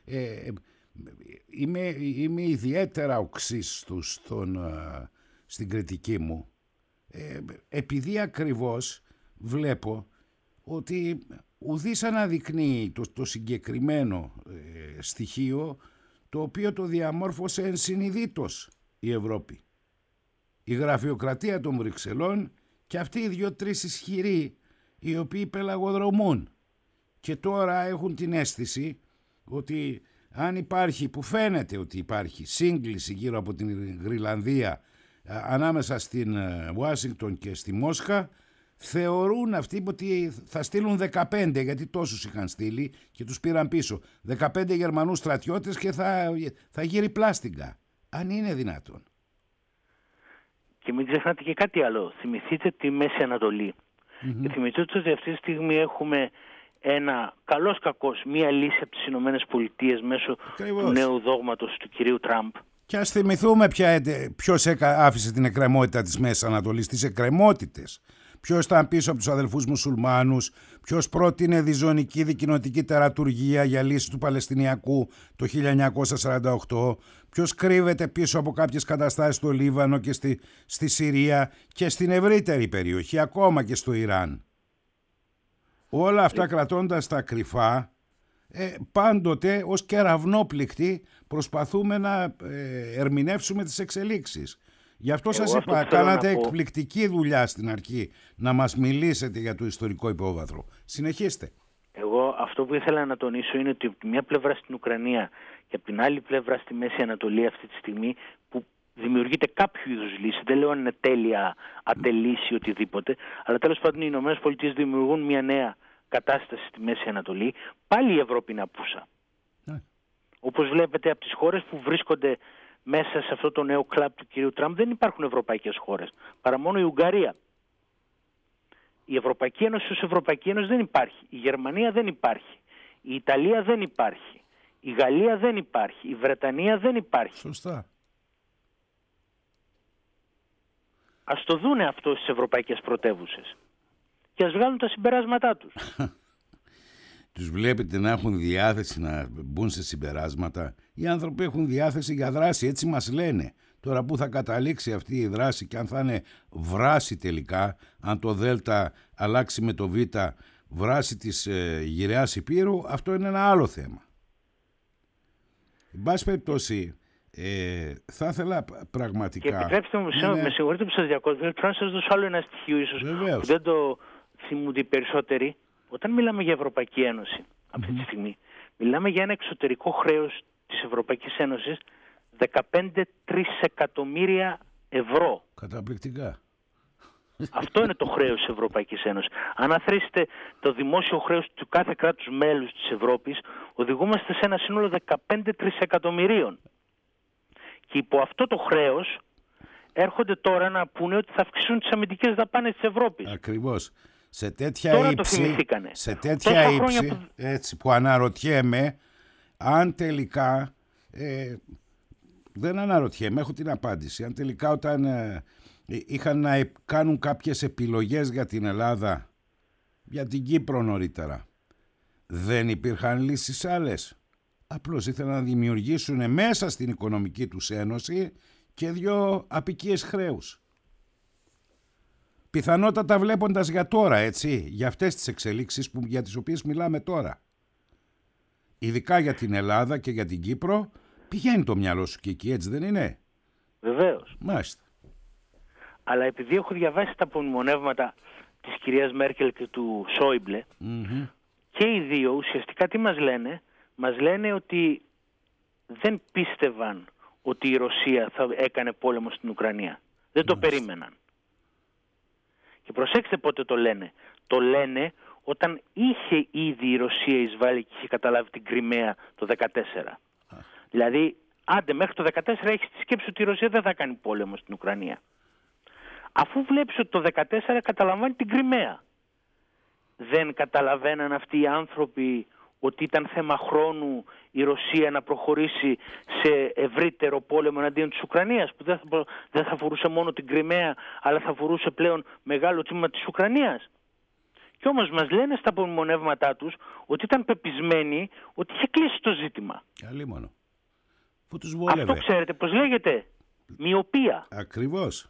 Speaker 1: είμαι ιδιαίτερα οξύς στην κριτική μου, επειδή ακριβώς βλέπω ότι ουδής αναδεικνύει το συγκεκριμένο στοιχείο το οποίο το διαμόρφωσε ενσυνειδήτως η Ευρώπη. Η γραφειοκρατία των Βρυξελών και αυτοί οι 2-3 ισχυροί οι οποίοι πελαγοδρομούν και τώρα έχουν την αίσθηση ότι αν υπάρχει, που φαίνεται ότι υπάρχει σύγκληση γύρω από την Γροιλανδία ανάμεσα στην Ουάσιγκτον και στη Μόσχα, θεωρούν αυτοί ότι θα στείλουν 15, γιατί τόσους είχαν στείλει και τους πήραν πίσω, 15 Γερμανούς στρατιώτες και θα γύρει πλάστιγκα, αν είναι δυνατόν.
Speaker 2: Και μην ξεχνάτε και κάτι άλλο. Θυμηθείτε τη Μέση Ανατολή. Και θυμηθείτε ότι αυτή τη στιγμή έχουμε καλώς κακώς μία λύση από τις Ηνωμένες Πολιτείες μέσω του νέου δόγματος του κυρίου Τραμπ.
Speaker 1: Και ας θυμηθούμε ποιος άφησε την εκκρεμότητα της Μέσης Ανατολής, τις εκκρεμότητες. Ποιος ήταν πίσω από τους αδελφούς μουσουλμάνους, ποιος πρότεινε διζωνική δικοινοτική τερατουργία για λύση του Παλαιστινιακού το 1948, ποιος κρύβεται πίσω από κάποιες καταστάσεις στο Λίβανο και στη Συρία και στην ευρύτερη περιοχή, ακόμα και στο Ιράν. Όλα αυτά κρατώντας τα κρυφά, πάντοτε ως κεραυνόπληκτοι προσπαθούμε να ερμηνεύσουμε τις εξελίξεις. Γι' αυτό σας είπα, κάνατε εκπληκτική δουλειά στην αρχή να μας μιλήσετε για το ιστορικό υπόβαθρο. Συνεχίστε.
Speaker 2: Εγώ αυτό που ήθελα να τονίσω είναι ότι από τη μια πλευρά στην Ουκρανία και από την άλλη πλευρά στη Μέση Ανατολή αυτή τη στιγμή που δημιουργείται κάποιο είδους λύση, δεν λέω αν είναι τέλεια, ατελής ή οτιδήποτε, αλλά τέλος πάντων οι Ηνωμένες Πολιτείες δημιουργούν μια νέα κατάσταση στη Μέση Ανατολή, πάλι η Ευρώπη είναι απούσα. Όπως βλέπετε από τις χώρες που βρίσκονται μέσα σε αυτό το νέο κλαμπ του κυρίου Τραμπ δεν υπάρχουν ευρωπαϊκές χώρες, παρά μόνο η Ουγγαρία. Η Ευρωπαϊκή Ένωση ως Ευρωπαϊκή Ένωση δεν υπάρχει. Η Γερμανία δεν υπάρχει. Η Ιταλία δεν υπάρχει. Η Γαλλία δεν υπάρχει. Η Βρετανία δεν υπάρχει.
Speaker 1: Σωστά.
Speaker 2: Ας το δούνε αυτό στις ευρωπαϊκές πρωτεύουσες και ας βγάλουν τα συμπεράσματά τους.
Speaker 1: Τους βλέπετε να έχουν διάθεση να μπουν σε συμπεράσματα. Οι άνθρωποι έχουν διάθεση για δράση, έτσι μας λένε. Τώρα που θα καταλήξει αυτή η δράση και αν θα είναι βράση τελικά, αν το Δέλτα αλλάξει με το Β, βράση της γυραιάς Υπήρου, αυτό είναι ένα άλλο θέμα. Εν πάση περιπτώσει, θα ήθελα πραγματικά...
Speaker 2: Και επιτρέψτε μου, με συγχωρείτε που σας διακόπτω, θέλω να σας δώσω άλλο ένα στοιχείο ίσως που δεν το θυμούνται οι περισσότεροι. Όταν μιλάμε για Ευρωπαϊκή Ένωση αυτή τη στιγμή, μιλάμε για ένα εξωτερικό χρέος της Ευρωπαϊκής Ένωσης 15 τρισεκατομμύρια ευρώ.
Speaker 1: Καταπληκτικά.
Speaker 2: Αυτό είναι το χρέος της Ευρωπαϊκής Ένωσης. Αν αθροίσετε το δημόσιο χρέος του κάθε κράτους μέλους της Ευρώπης, οδηγούμαστε σε ένα σύνολο 15 τρισεκατομμυρίων. Και υπό αυτό το χρέος έρχονται τώρα να πούνε ότι θα αυξήσουν τις αμυντικές δαπάνες της Ευρώπης.
Speaker 1: Ακριβώς. Σε τέτοια ύψη, έτσι, που αναρωτιέμαι αν τελικά, δεν αναρωτιέμαι, έχω την απάντηση, αν τελικά όταν είχαν να κάνουν κάποιες επιλογές για την Ελλάδα, για την Κύπρο νωρίτερα, δεν υπήρχαν λύσεις άλλες. Απλώς ήθελαν να δημιουργήσουν μέσα στην οικονομική τους ένωση και δύο απικίες χρέους. Πιθανότατα βλέποντας για τώρα, έτσι, για αυτές τις εξελίξεις για τις οποίες μιλάμε τώρα. Ειδικά για την Ελλάδα και για την Κύπρο, πηγαίνει το μυαλό σου και εκεί, έτσι δεν είναι?
Speaker 2: Βεβαίως.
Speaker 1: Μάλιστα.
Speaker 2: Αλλά επειδή έχω διαβάσει τα απομνημονεύματα της κυρίας Μέρκελ και του Σόιμπλε, και οι δύο ουσιαστικά τι μας λένε? Μας λένε ότι δεν πίστευαν ότι η Ρωσία θα έκανε πόλεμο στην Ουκρανία. Δεν το περίμεναν. Και προσέξτε πότε το λένε. Το λένε όταν είχε ήδη η Ρωσία εισβάλει και είχε καταλάβει την Κριμαία το 2014. Δηλαδή, άντε μέχρι το 2014 έχεις τη σκέψη ότι η Ρωσία δεν θα κάνει πόλεμο στην Ουκρανία. Αφού βλέπεις ότι το 2014 καταλαμβάνει την Κριμαία. Δεν καταλαβαίναν αυτοί οι άνθρωποι ότι ήταν θέμα χρόνου η Ρωσία να προχωρήσει σε ευρύτερο πόλεμο εναντίον της Ουκρανίας, που δεν θα αφορούσε μόνο την Κριμαία, αλλά θα αφορούσε πλέον μεγάλο τμήμα της Ουκρανίας. Και όμως μας λένε στα απομνημονεύματά τους ότι ήταν πεπισμένοι ότι είχε κλείσει το ζήτημα.
Speaker 1: Αλίμονο. Που τους βόλευε.
Speaker 2: Αυτό ξέρετε πώς λέγεται? Μοιοπία.
Speaker 1: Ακριβώς.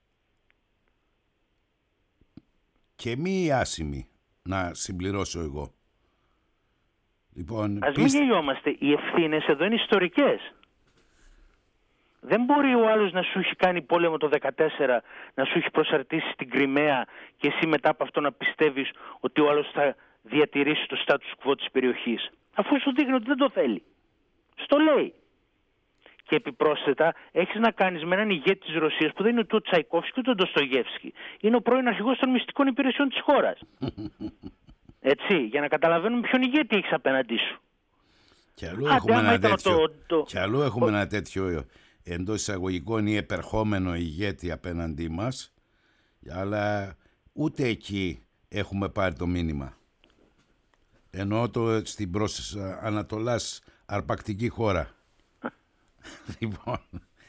Speaker 1: Και μη άσημη, να συμπληρώσω εγώ. Λοιπόν,
Speaker 2: ας μην γελιόμαστε, οι ευθύνες εδώ είναι ιστορικές. Δεν μπορεί ο άλλος να σου έχει κάνει πόλεμο το 2014, να σου έχει προσαρτήσει την Κριμαία και εσύ μετά από αυτό να πιστεύεις ότι ο άλλος θα διατηρήσει το status quo της περιοχής. Αφού σου δείχνει ότι δεν το θέλει. Στο λέει. Και επιπρόσθετα έχεις να κάνεις με έναν ηγέτη της Ρωσίας που δεν είναι ούτε ο Τσαϊκόφσκι ούτε ο Ντοστογεύσκι. Είναι ο πρώην αρχηγός των μυστικών υπηρεσιών της χώρας. Έτσι, για να καταλαβαίνουμε ποιον ηγέτη έχεις απέναντί σου.
Speaker 1: Και αλλού έχουμε ένα τέτοιο εντός εισαγωγικών ή επερχόμενο ηγέτη απέναντί μας, αλλά ούτε εκεί έχουμε πάρει το μήνυμα. Εννοώ το στην προς Ανατολάς αρπακτική χώρα. Λοιπόν,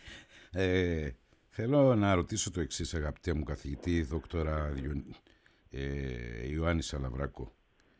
Speaker 1: θέλω να ρωτήσω το εξής, αγαπητέ μου καθηγητή, δόκτωρα Ιωάννη Σαλαβράκο.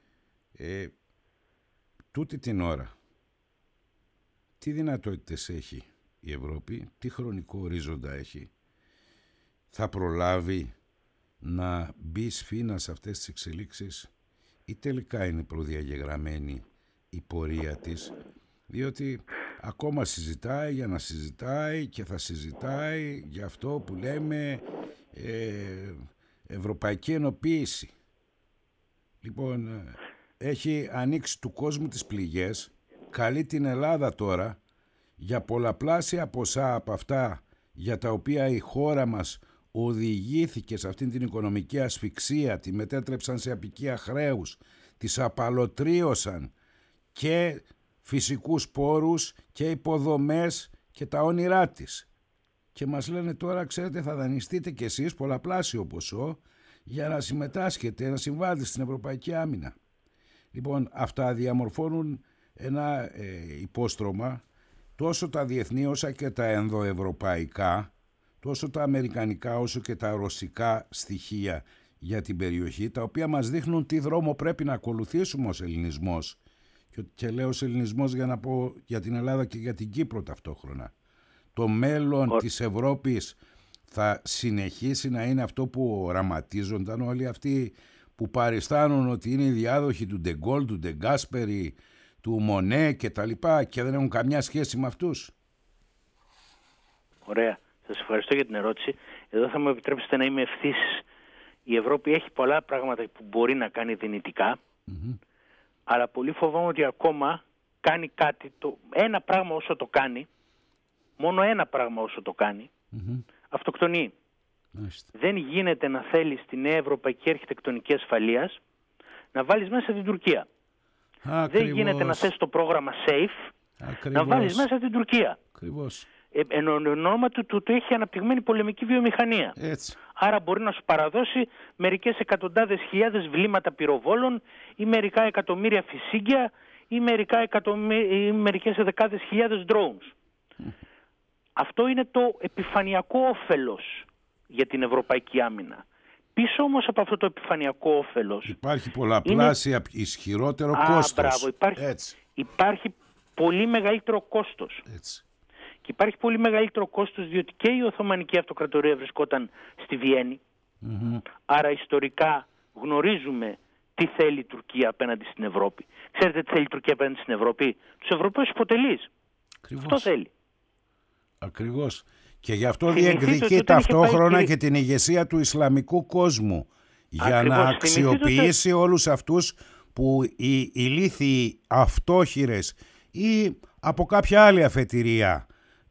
Speaker 1: Τούτη την ώρα, τι δυνατότητες έχει η Ευρώπη, τι χρονικό ορίζοντα έχει, θα προλάβει να μπει σφήνα σε αυτές τις εξελίξεις ή τελικά είναι προδιαγεγραμμένη η πορεία της, διότι ακόμα συζητάει για να συζητάει και θα συζητάει για αυτό που λέμε ευρωπαϊκή ενοποίηση. Λοιπόν, έχει ανοίξει του κόσμου τις πληγές, καλεί την Ελλάδα τώρα για πολλαπλάσια ποσά από αυτά για τα οποία η χώρα μας οδηγήθηκε σε αυτήν την οικονομική ασφυξία, τη μετέτρεψαν σε απικία χρέους, τις απαλωτρίωσαν και φυσικούς πόρους και υποδομές και τα όνειρά της. Και μας λένε τώρα, ξέρετε, θα δανειστείτε κι εσείς πολλαπλάσιο ποσό για να συμμετάσχετε, να συμβάλλετε στην Ευρωπαϊκή Άμυνα. Λοιπόν, αυτά διαμορφώνουν ένα υπόστρωμα, τόσο τα διεθνή όσα και τα ενδοευρωπαϊκά, τόσο τα αμερικανικά όσο και τα ρωσικά στοιχεία για την περιοχή, τα οποία μας δείχνουν τι δρόμο πρέπει να ακολουθήσουμε ως ελληνισμός. Και λέω ως ελληνισμός για να πω για την Ελλάδα και για την Κύπρο ταυτόχρονα. Το μέλλον της Ευρώπης θα συνεχίσει να είναι αυτό που οραματίζονταν όλοι αυτοί που παριστάνουν ότι είναι οι διάδοχοι του Ντεγκόλ, του Ντεγκάσπερη, του Μονέ και τα λοιπά και δεν έχουν καμιά σχέση με αυτούς.
Speaker 2: Ωραία. Σας ευχαριστώ για την ερώτηση. Εδώ θα μου επιτρέψετε να είμαι ευθύς. Η Ευρώπη έχει πολλά πράγματα που μπορεί να κάνει δυνητικά, αλλά πολύ φοβάμαι ότι ακόμα κάνει κάτι, ένα πράγμα όσο το κάνει, μόνο ένα πράγμα όσο το κάνει, αυτοκτονεί. Δεν γίνεται να θέλεις τη νέα ευρωπαϊκή αρχιτεκτονική ασφαλείας να βάλεις μέσα την Τουρκία. Δεν γίνεται να θες το πρόγραμμα SAFE να βάλεις μέσα την Τουρκία. Εν ονόματι του έχει αναπτυγμένη πολεμική βιομηχανία.
Speaker 1: Έτσι.
Speaker 2: Άρα μπορεί να σου παραδώσει μερικές εκατοντάδες χιλιάδες βλήματα πυροβόλων ή μερικά εκατομμύρια φυσίγγια ή μερικές δεκάδες χιλιάδες drones. Αυτό είναι το επιφανειακό όφελος για την ευρωπαϊκή άμυνα. Πίσω όμως από αυτό το επιφανειακό όφελος
Speaker 1: υπάρχει πολλαπλάσια ισχυρότερο κόστος.
Speaker 2: Μπράβο, υπάρχει πολύ μεγαλύτερο κόστος.
Speaker 1: Έτσι.
Speaker 2: Και υπάρχει πολύ μεγαλύτερο κόστος διότι και η Οθωμανική Αυτοκρατορία βρισκόταν στη Βιέννη. Άρα ιστορικά γνωρίζουμε τι θέλει η Τουρκία απέναντι στην Ευρώπη. Ξέρετε τι θέλει η Τουρκία απέναντι στην Ευρώπη? Τους Ευρωπαίους υποτελείς. Αυτό θέλει.
Speaker 1: Ακριβώς. Και γι' αυτό διεκδικεί ταυτόχρονα και την ηγεσία του Ισλαμικού κόσμου. Για να αξιοποιήσει όλους αυτούς που οι ηλίθιοι αυτόχειρες ή από κάποια άλλη αφετηρία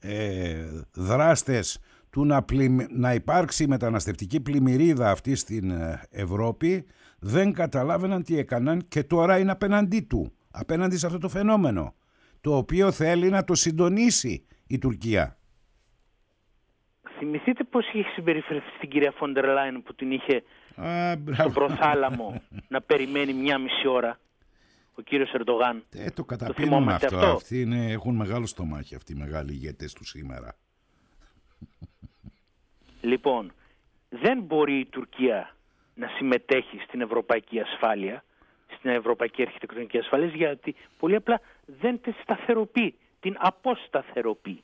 Speaker 1: δράστες του να υπάρξει μεταναστευτική πλημμυρίδα αυτή στην Ευρώπη δεν καταλάβαιναν τι έκαναν και τώρα είναι απέναντί του, απέναντι σε αυτό το φαινόμενο, το οποίο θέλει να το συντονίσει η Τουρκία.
Speaker 2: Θυμηθείτε πώς είχε συμπεριφερθεί στην κυρία Φόντερ Λάιν που την είχε στον προθάλαμο να περιμένει 1,5 ώρα ο κύριος Ερντογάν.
Speaker 1: Το καταπίνουν αυτό. Αυτοί έχουν μεγάλο στομάχι αυτοί οι μεγάλοι ηγέτες του σήμερα.
Speaker 2: Λοιπόν, δεν μπορεί η Τουρκία να συμμετέχει στην ευρωπαϊκή ασφάλεια, στην ευρωπαϊκή αρχιτεκτονική ασφάλεια, γιατί πολύ απλά δεν τη σταθεροποιεί, την αποσταθεροποιεί.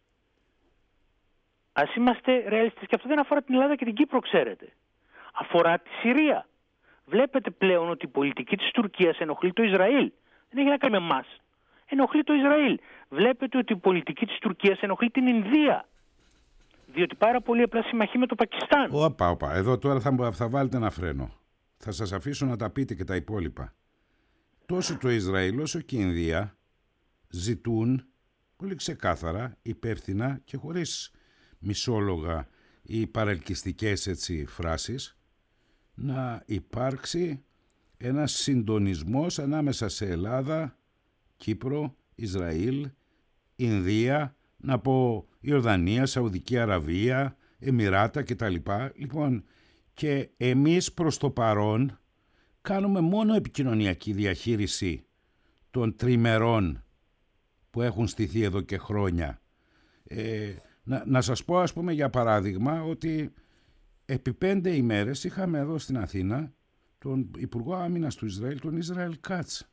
Speaker 2: Ας είμαστε ρεαλιστές, και αυτό δεν αφορά την Ελλάδα και την Κύπρο, ξέρετε. Αφορά τη Συρία. Βλέπετε πλέον ότι η πολιτική της Τουρκίας ενοχλεί το Ισραήλ. Δεν έχει να κάνει με εμάς. Ενοχλεί το Ισραήλ. Βλέπετε ότι η πολιτική της Τουρκίας ενοχλεί την Ινδία. Διότι πάρα πολύ απλά συμμαχεί με το Πακιστάν.
Speaker 1: Όπα. Εδώ τώρα θα βάλετε ένα φρένο. Θα σας αφήσω να τα πείτε και τα υπόλοιπα. Τόσο το Ισραήλ όσο και η Ινδία ζητούν πολύ ξεκάθαρα, υπεύθυνα και χωρίς μισόλογα ή παρελκυστικές φράσεις, να υπάρξει ένας συντονισμός ανάμεσα σε Ελλάδα, Κύπρο, Ισραήλ, Ινδία, να πω Ιορδανία, Σαουδική Αραβία, Εμιράτα κτλ. Λοιπόν, και εμείς προς το παρόν κάνουμε μόνο επικοινωνιακή διαχείριση των τριμερών που έχουν στηθεί εδώ και χρόνια. Να σας πω, ας πούμε, για παράδειγμα, ότι επί 5 ημέρες είχαμε εδώ στην Αθήνα τον Υπουργό Άμυνας του Ισραήλ, τον Ισραήλ Κάτς.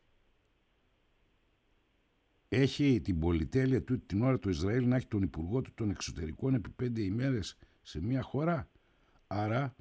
Speaker 1: Έχει την πολυτέλεια του την ώρα του Ισραήλ να έχει τον Υπουργό του των Εξωτερικών επί 5 ημέρες σε μια χώρα. Άρα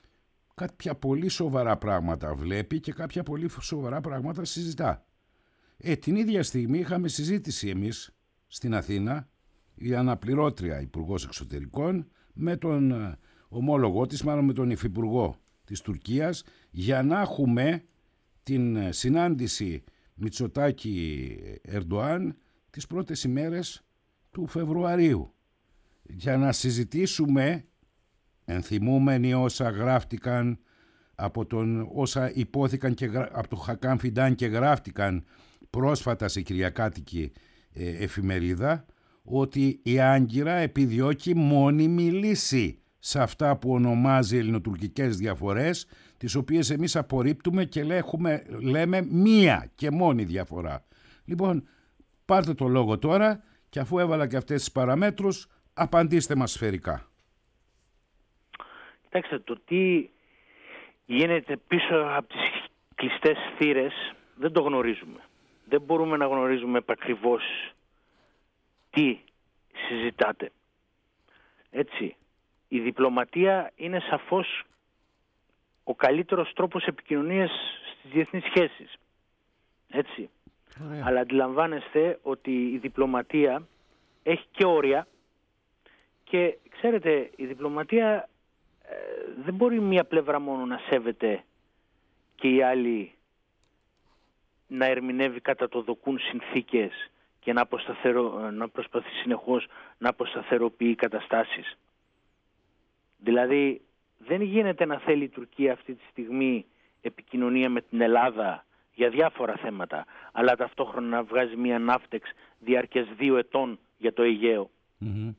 Speaker 1: κάποια πολύ σοβαρά πράγματα βλέπει και κάποια πολύ σοβαρά πράγματα συζητά. Την ίδια στιγμή είχαμε συζήτηση εμείς στην Αθήνα, η αναπληρώτρια Υπουργός Εξωτερικών με τον ομόλογό της, μάλλον με τον Υφυπουργό της Τουρκίας, για να έχουμε την συνάντηση Μητσοτάκη-Ερντοάν τις πρώτες ημέρες του Φεβρουαρίου, για να συζητήσουμε, ενθυμούμενοι όσα γράφτηκαν όσα υπόθηκαν από το Χακάν Φιντάν και γράφτηκαν πρόσφατα σε κυριακάτικη εφημερίδα, ότι η Άγκυρα επιδιώκει μόνιμη λύση σε αυτά που ονομάζει ελληνοτουρκικές διαφορές, τις οποίες εμείς απορρίπτουμε και λέμε μία και μόνη διαφορά. Λοιπόν, πάρτε το λόγο τώρα και αφού έβαλα και αυτές τις παραμέτρους, απαντήστε μας σφαιρικά.
Speaker 2: Κοιτάξτε, το τι γίνεται πίσω από τις κλειστές θύρες δεν το γνωρίζουμε. Δεν μπορούμε να γνωρίζουμε επακριβώς τι συζητάτε. Έτσι, η διπλωματία είναι σαφώς ο καλύτερος τρόπος επικοινωνίας στις διεθνείς σχέσεις. Έτσι. Ωραία. Αλλά αντιλαμβάνεστε ότι η διπλωματία έχει και όρια και ξέρετε, η διπλωματία δεν μπορεί μία πλευρά μόνο να σέβεται και η άλλη να ερμηνεύει κατά το δοκούν συνθήκες και να προσπαθεί συνεχώς να αποσταθεροποιεί καταστάσεις. Δηλαδή δεν γίνεται να θέλει η Τουρκία αυτή τη στιγμή επικοινωνία με την Ελλάδα για διάφορα θέματα, αλλά ταυτόχρονα να βγάζει μία ναύτεξ διάρκειας 2 ετών για το Αιγαίο. Mm-hmm.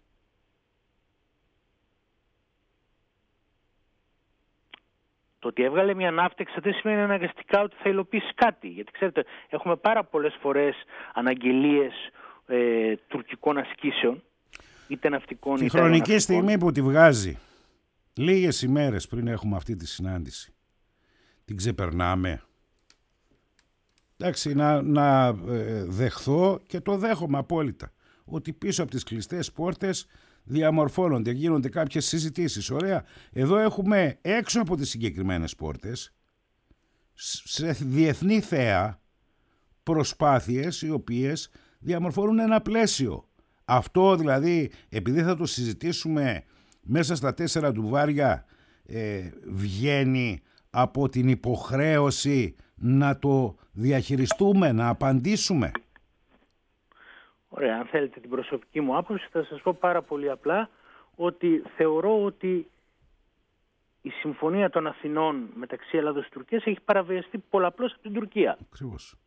Speaker 2: Το ότι έβγαλε μια ναύτεξ δεν σημαίνει αναγκαστικά ότι θα υλοποιήσει κάτι. Γιατί ξέρετε, έχουμε πάρα πολλές φορές αναγγελίες τουρκικών ασκήσεων, είτε ναυτικών είτε
Speaker 1: αεροναυτικών. Τη χρονική στιγμή που τη βγάζει, λίγες ημέρες πριν έχουμε αυτή τη συνάντηση, την ξεπερνάμε. Εντάξει, να δεχθώ και το δέχομαι απόλυτα, ότι πίσω από τις κλειστές πόρτες διαμορφώνονται, γίνονται κάποιες συζητήσεις. Ωραία. Εδώ έχουμε έξω από τις συγκεκριμένες πόρτες, σε διεθνή θέα, προσπάθειες οι οποίες διαμορφώνουν ένα πλαίσιο. Αυτό δηλαδή, επειδή θα το συζητήσουμε μέσα στα 4 Τουβάρια, βγαίνει από την υποχρέωση να το διαχειριστούμε, να απαντήσουμε.
Speaker 2: Ωραία, αν θέλετε την προσωπική μου άποψη θα σας πω πάρα πολύ απλά ότι θεωρώ ότι η Συμφωνία των Αθηνών μεταξύ Ελλάδος και Τουρκίας έχει παραβιαστεί πολλαπλώς από την Τουρκία.
Speaker 1: Ακριβώς.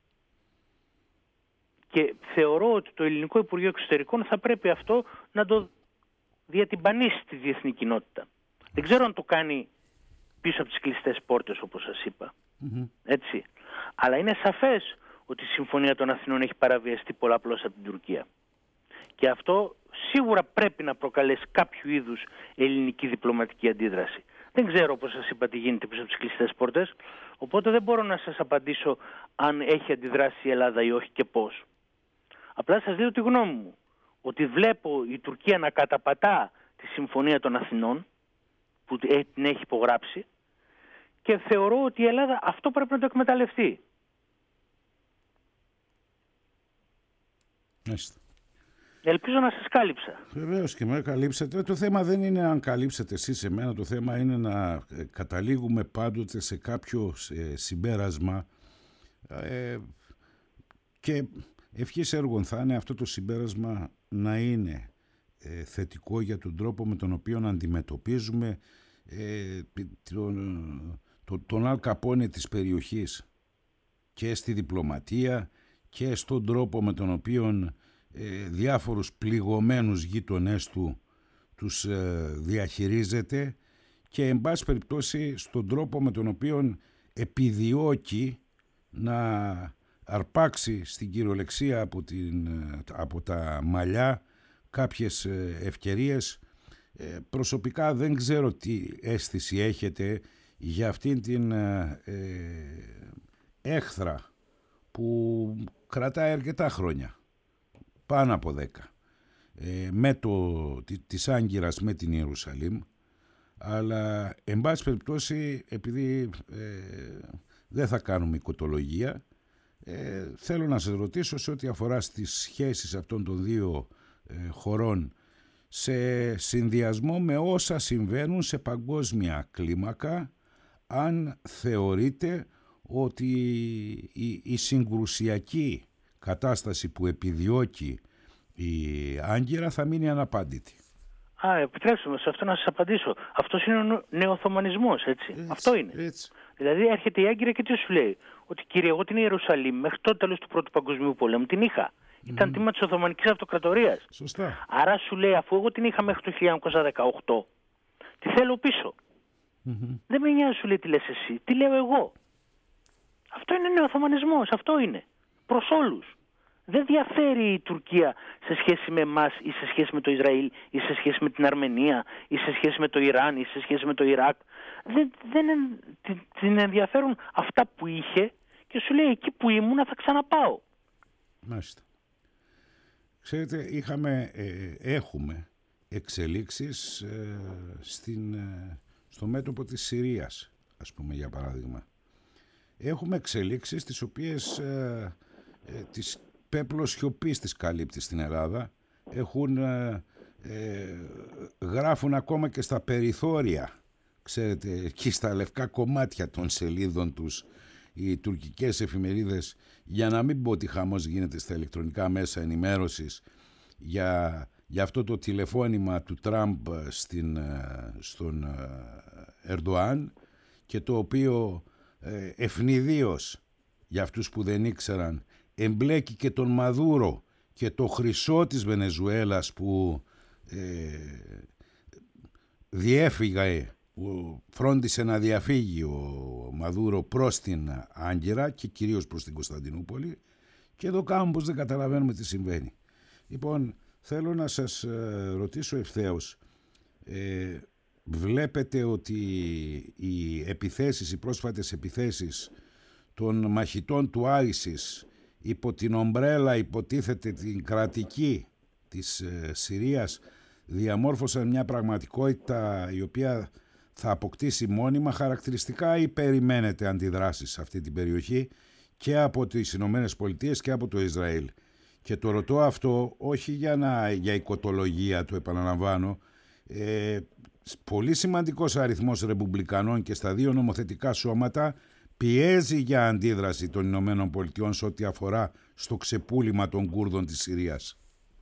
Speaker 2: Και θεωρώ ότι το Ελληνικό Υπουργείο Εξωτερικών θα πρέπει αυτό να το διατυμπανίσει στη διεθνή κοινότητα. Δεν ξέρω αν το κάνει πίσω από τις κλειστές πόρτες όπως σας είπα. Mm-hmm. Έτσι. Αλλά είναι σαφές ότι η Συμφωνία των Αθηνών έχει παραβιαστεί πολλαπλώς από την Τουρκία. Και αυτό σίγουρα πρέπει να προκαλέσει κάποιο είδους ελληνική διπλωματική αντίδραση. Δεν ξέρω, όπως σας είπα, τι γίνεται πίσω από τις κλειστές πόρτες, οπότε δεν μπορώ να σας απαντήσω αν έχει αντιδράσει η Ελλάδα ή όχι και πώς. Απλά σας λέω τη γνώμη μου, ότι βλέπω η Τουρκία να καταπατά τη Συμφωνία των Αθηνών, που την έχει υπογράψει, και θεωρώ ότι η Ελλάδα αυτό πρέπει να το εκμεταλλευτεί. Ελπίζω να σας κάλυψα.
Speaker 1: Βεβαίως και με καλύψατε. Το θέμα δεν είναι αν καλύψετε εσείς εμένα, το θέμα είναι να καταλήγουμε πάντοτε σε κάποιο συμπέρασμα και ευχής έργων θα είναι αυτό το συμπέρασμα να είναι θετικό για τον τρόπο με τον οποίο αντιμετωπίζουμε τον Αλ Καπόνε της περιοχής και στη διπλωματία και στον τρόπο με τον οποίο διάφορους πληγωμένους γείτονές του τους διαχειρίζεται και εν πάση περιπτώσει στον τρόπο με τον οποίο επιδιώκει να αρπάξει στην κυριολεξία από τα μαλλιά κάποιες ευκαιρίες. Προσωπικά δεν ξέρω τι αίσθηση έχετε για αυτήν την έχθρα που κρατάει αρκετά χρόνια, πάνω από 10, με της Άγκυρας με την Ιερουσαλήμ, αλλά εν πάση περιπτώσει επειδή δεν θα κάνουμε οικοτολογία, Θέλω να σας ρωτήσω σε ό,τι αφορά στις σχέσεις αυτών των δύο χωρών σε συνδυασμό με όσα συμβαίνουν σε παγκόσμια κλίμακα, αν θεωρείτε ότι η συγκρουσιακή κατάσταση που επιδιώκει η Άγκυρα θα μείνει αναπάντητη.
Speaker 2: Επιτρέψτε μου σε αυτό να σας απαντήσω. Αυτός είναι ο νεοοθωμανισμός, έτσι. Αυτό είναι.
Speaker 1: Έτσι.
Speaker 2: Δηλαδή έρχεται η Άγκυρα και τι σου λέει? Ότι κύριε, εγώ την Ιερουσαλήμ μέχρι το τέλος του Πρώτου Παγκοσμίου Πολέμου την είχα. Ήταν τμήμα της Οθωμανικής Αυτοκρατορίας.
Speaker 1: Σωστά.
Speaker 2: Άρα σου λέει, αφού εγώ την είχα μέχρι το 1918, τη θέλω πίσω. Δεν με νοιάζει, σου λέει, τι λες εσύ, τι λέω εγώ. Αυτό είναι νεοοθωμανισμός, αυτό είναι. Προς όλους. Δεν διαφέρει η Τουρκία σε σχέση με εμάς ή σε σχέση με το Ισραήλ ή σε σχέση με την Αρμενία ή σε σχέση με το Ιράν ή σε σχέση με το Ιράκ. Την ενδιαφέρουν αυτά που είχε και σου λέει, εκεί που ήμουνα θα ξαναπάω.
Speaker 1: Μάλιστα. Ξέρετε, έχουμε εξελίξεις στο μέτωπο της Συρίας, ας πούμε, για παράδειγμα. Έχουμε εξελίξεις τις οποίες τις πέπλος σιωπής τις καλύπτει στην Ελλάδα. Γράφουν ακόμα και στα περιθώρια, ξέρετε, εκεί στα λευκά κομμάτια των σελίδων τους, οι τουρκικές εφημερίδες, για να μην πω ότι χαμός γίνεται στα ηλεκτρονικά μέσα ενημέρωσης για αυτό το τηλεφώνημα του Τραμπ στον Ερντοάν, και το οποίο ευνηδίως, για αυτούς που δεν ήξεραν, εμπλέκει και τον Μαδούρο και το χρυσό της Βενεζουέλας που φρόντισε να διαφύγει ο Μαδούρο προς την Άγκυρα και κυρίως προς την Κωνσταντινούπολη, και εδώ κάνουμε πως δεν καταλαβαίνουμε τι συμβαίνει. Λοιπόν, θέλω να σας ρωτήσω ευθέως, βλέπετε ότι οι πρόσφατες επιθέσεις των μαχητών του ISIS υπό την ομπρέλα, υποτίθεται, την κρατική της Συρίας, διαμόρφωσαν μια πραγματικότητα η οποία θα αποκτήσει μόνιμα χαρακτηριστικά, ή περιμένετε αντιδράσεις σε αυτή την περιοχή και από τις Ηνωμένες Πολιτείες και από το Ισραήλ? Και το ρωτώ αυτό όχι για οικοτολογία, το επαναλαμβάνω. Πολύ σημαντικός αριθμός ρεπουμπλικανών και στα δύο νομοθετικά σώματα πιέζει για αντίδραση των Ηνωμένων Πολιτειών σε ό,τι αφορά στο ξεπούλημα των Κούρδων της Συρίας.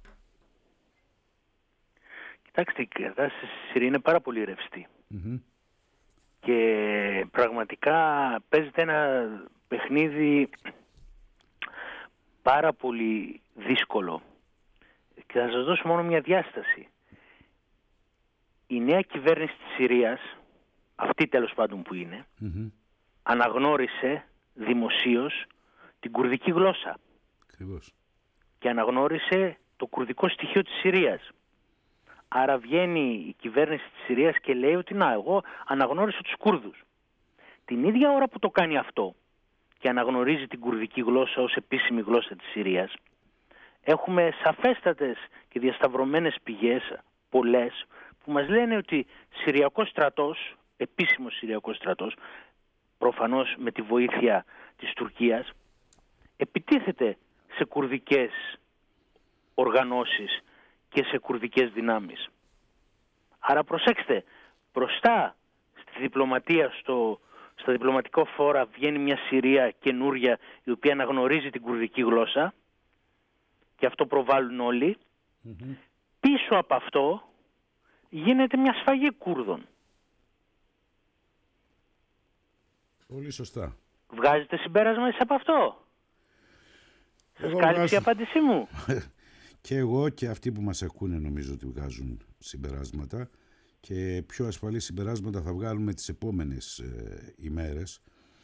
Speaker 2: Κοιτάξτε, η κατάσταση στη Συρία είναι πάρα πολύ ρευστή. Και πραγματικά παίζεται ένα παιχνίδι πάρα πολύ δύσκολο. Και θα σας δώσω μόνο μια διάσταση. Η νέα κυβέρνηση της Συρίας, αυτή τέλος πάντων που είναι, αναγνώρισε δημοσίως την κουρδική γλώσσα.
Speaker 1: Ακριβώς.
Speaker 2: Και αναγνώρισε το κουρδικό στοιχείο της Συρίας. Άρα βγαίνει η κυβέρνηση της Συρίας και λέει ότι εγώ αναγνώρισα τους Κούρδους. Την ίδια ώρα που το κάνει αυτό και αναγνωρίζει την κουρδική γλώσσα ως επίσημη γλώσσα της Συρίας, έχουμε σαφέστατες και διασταυρωμένες πηγές, πολλές, που μας λένε ότι Συριακός στρατός, επίσημος Συριακός στρατός, προφανώς με τη βοήθεια της Τουρκίας, επιτίθεται σε κουρδικές οργανώσεις και σε κουρδικές δυνάμεις. Άρα προσέξτε, μπροστά στη διπλωματία, στα διπλωματικά φόρα βγαίνει μια Συρία καινούρια, η οποία αναγνωρίζει την κουρδική γλώσσα, και αυτό προβάλλουν όλοι. Πίσω από αυτό γίνεται μια σφαγή Κούρδων.
Speaker 1: Πολύ σωστά.
Speaker 2: Βγάζετε συμπέρασμα εσείς από αυτό? Σας κάλυψε η απάντησή μου?
Speaker 1: Και εγώ και αυτοί που μας ακούνε νομίζω ότι βγάζουν συμπεράσματα, και πιο ασφαλή συμπεράσματα θα βγάλουμε τις επόμενες ημέρες.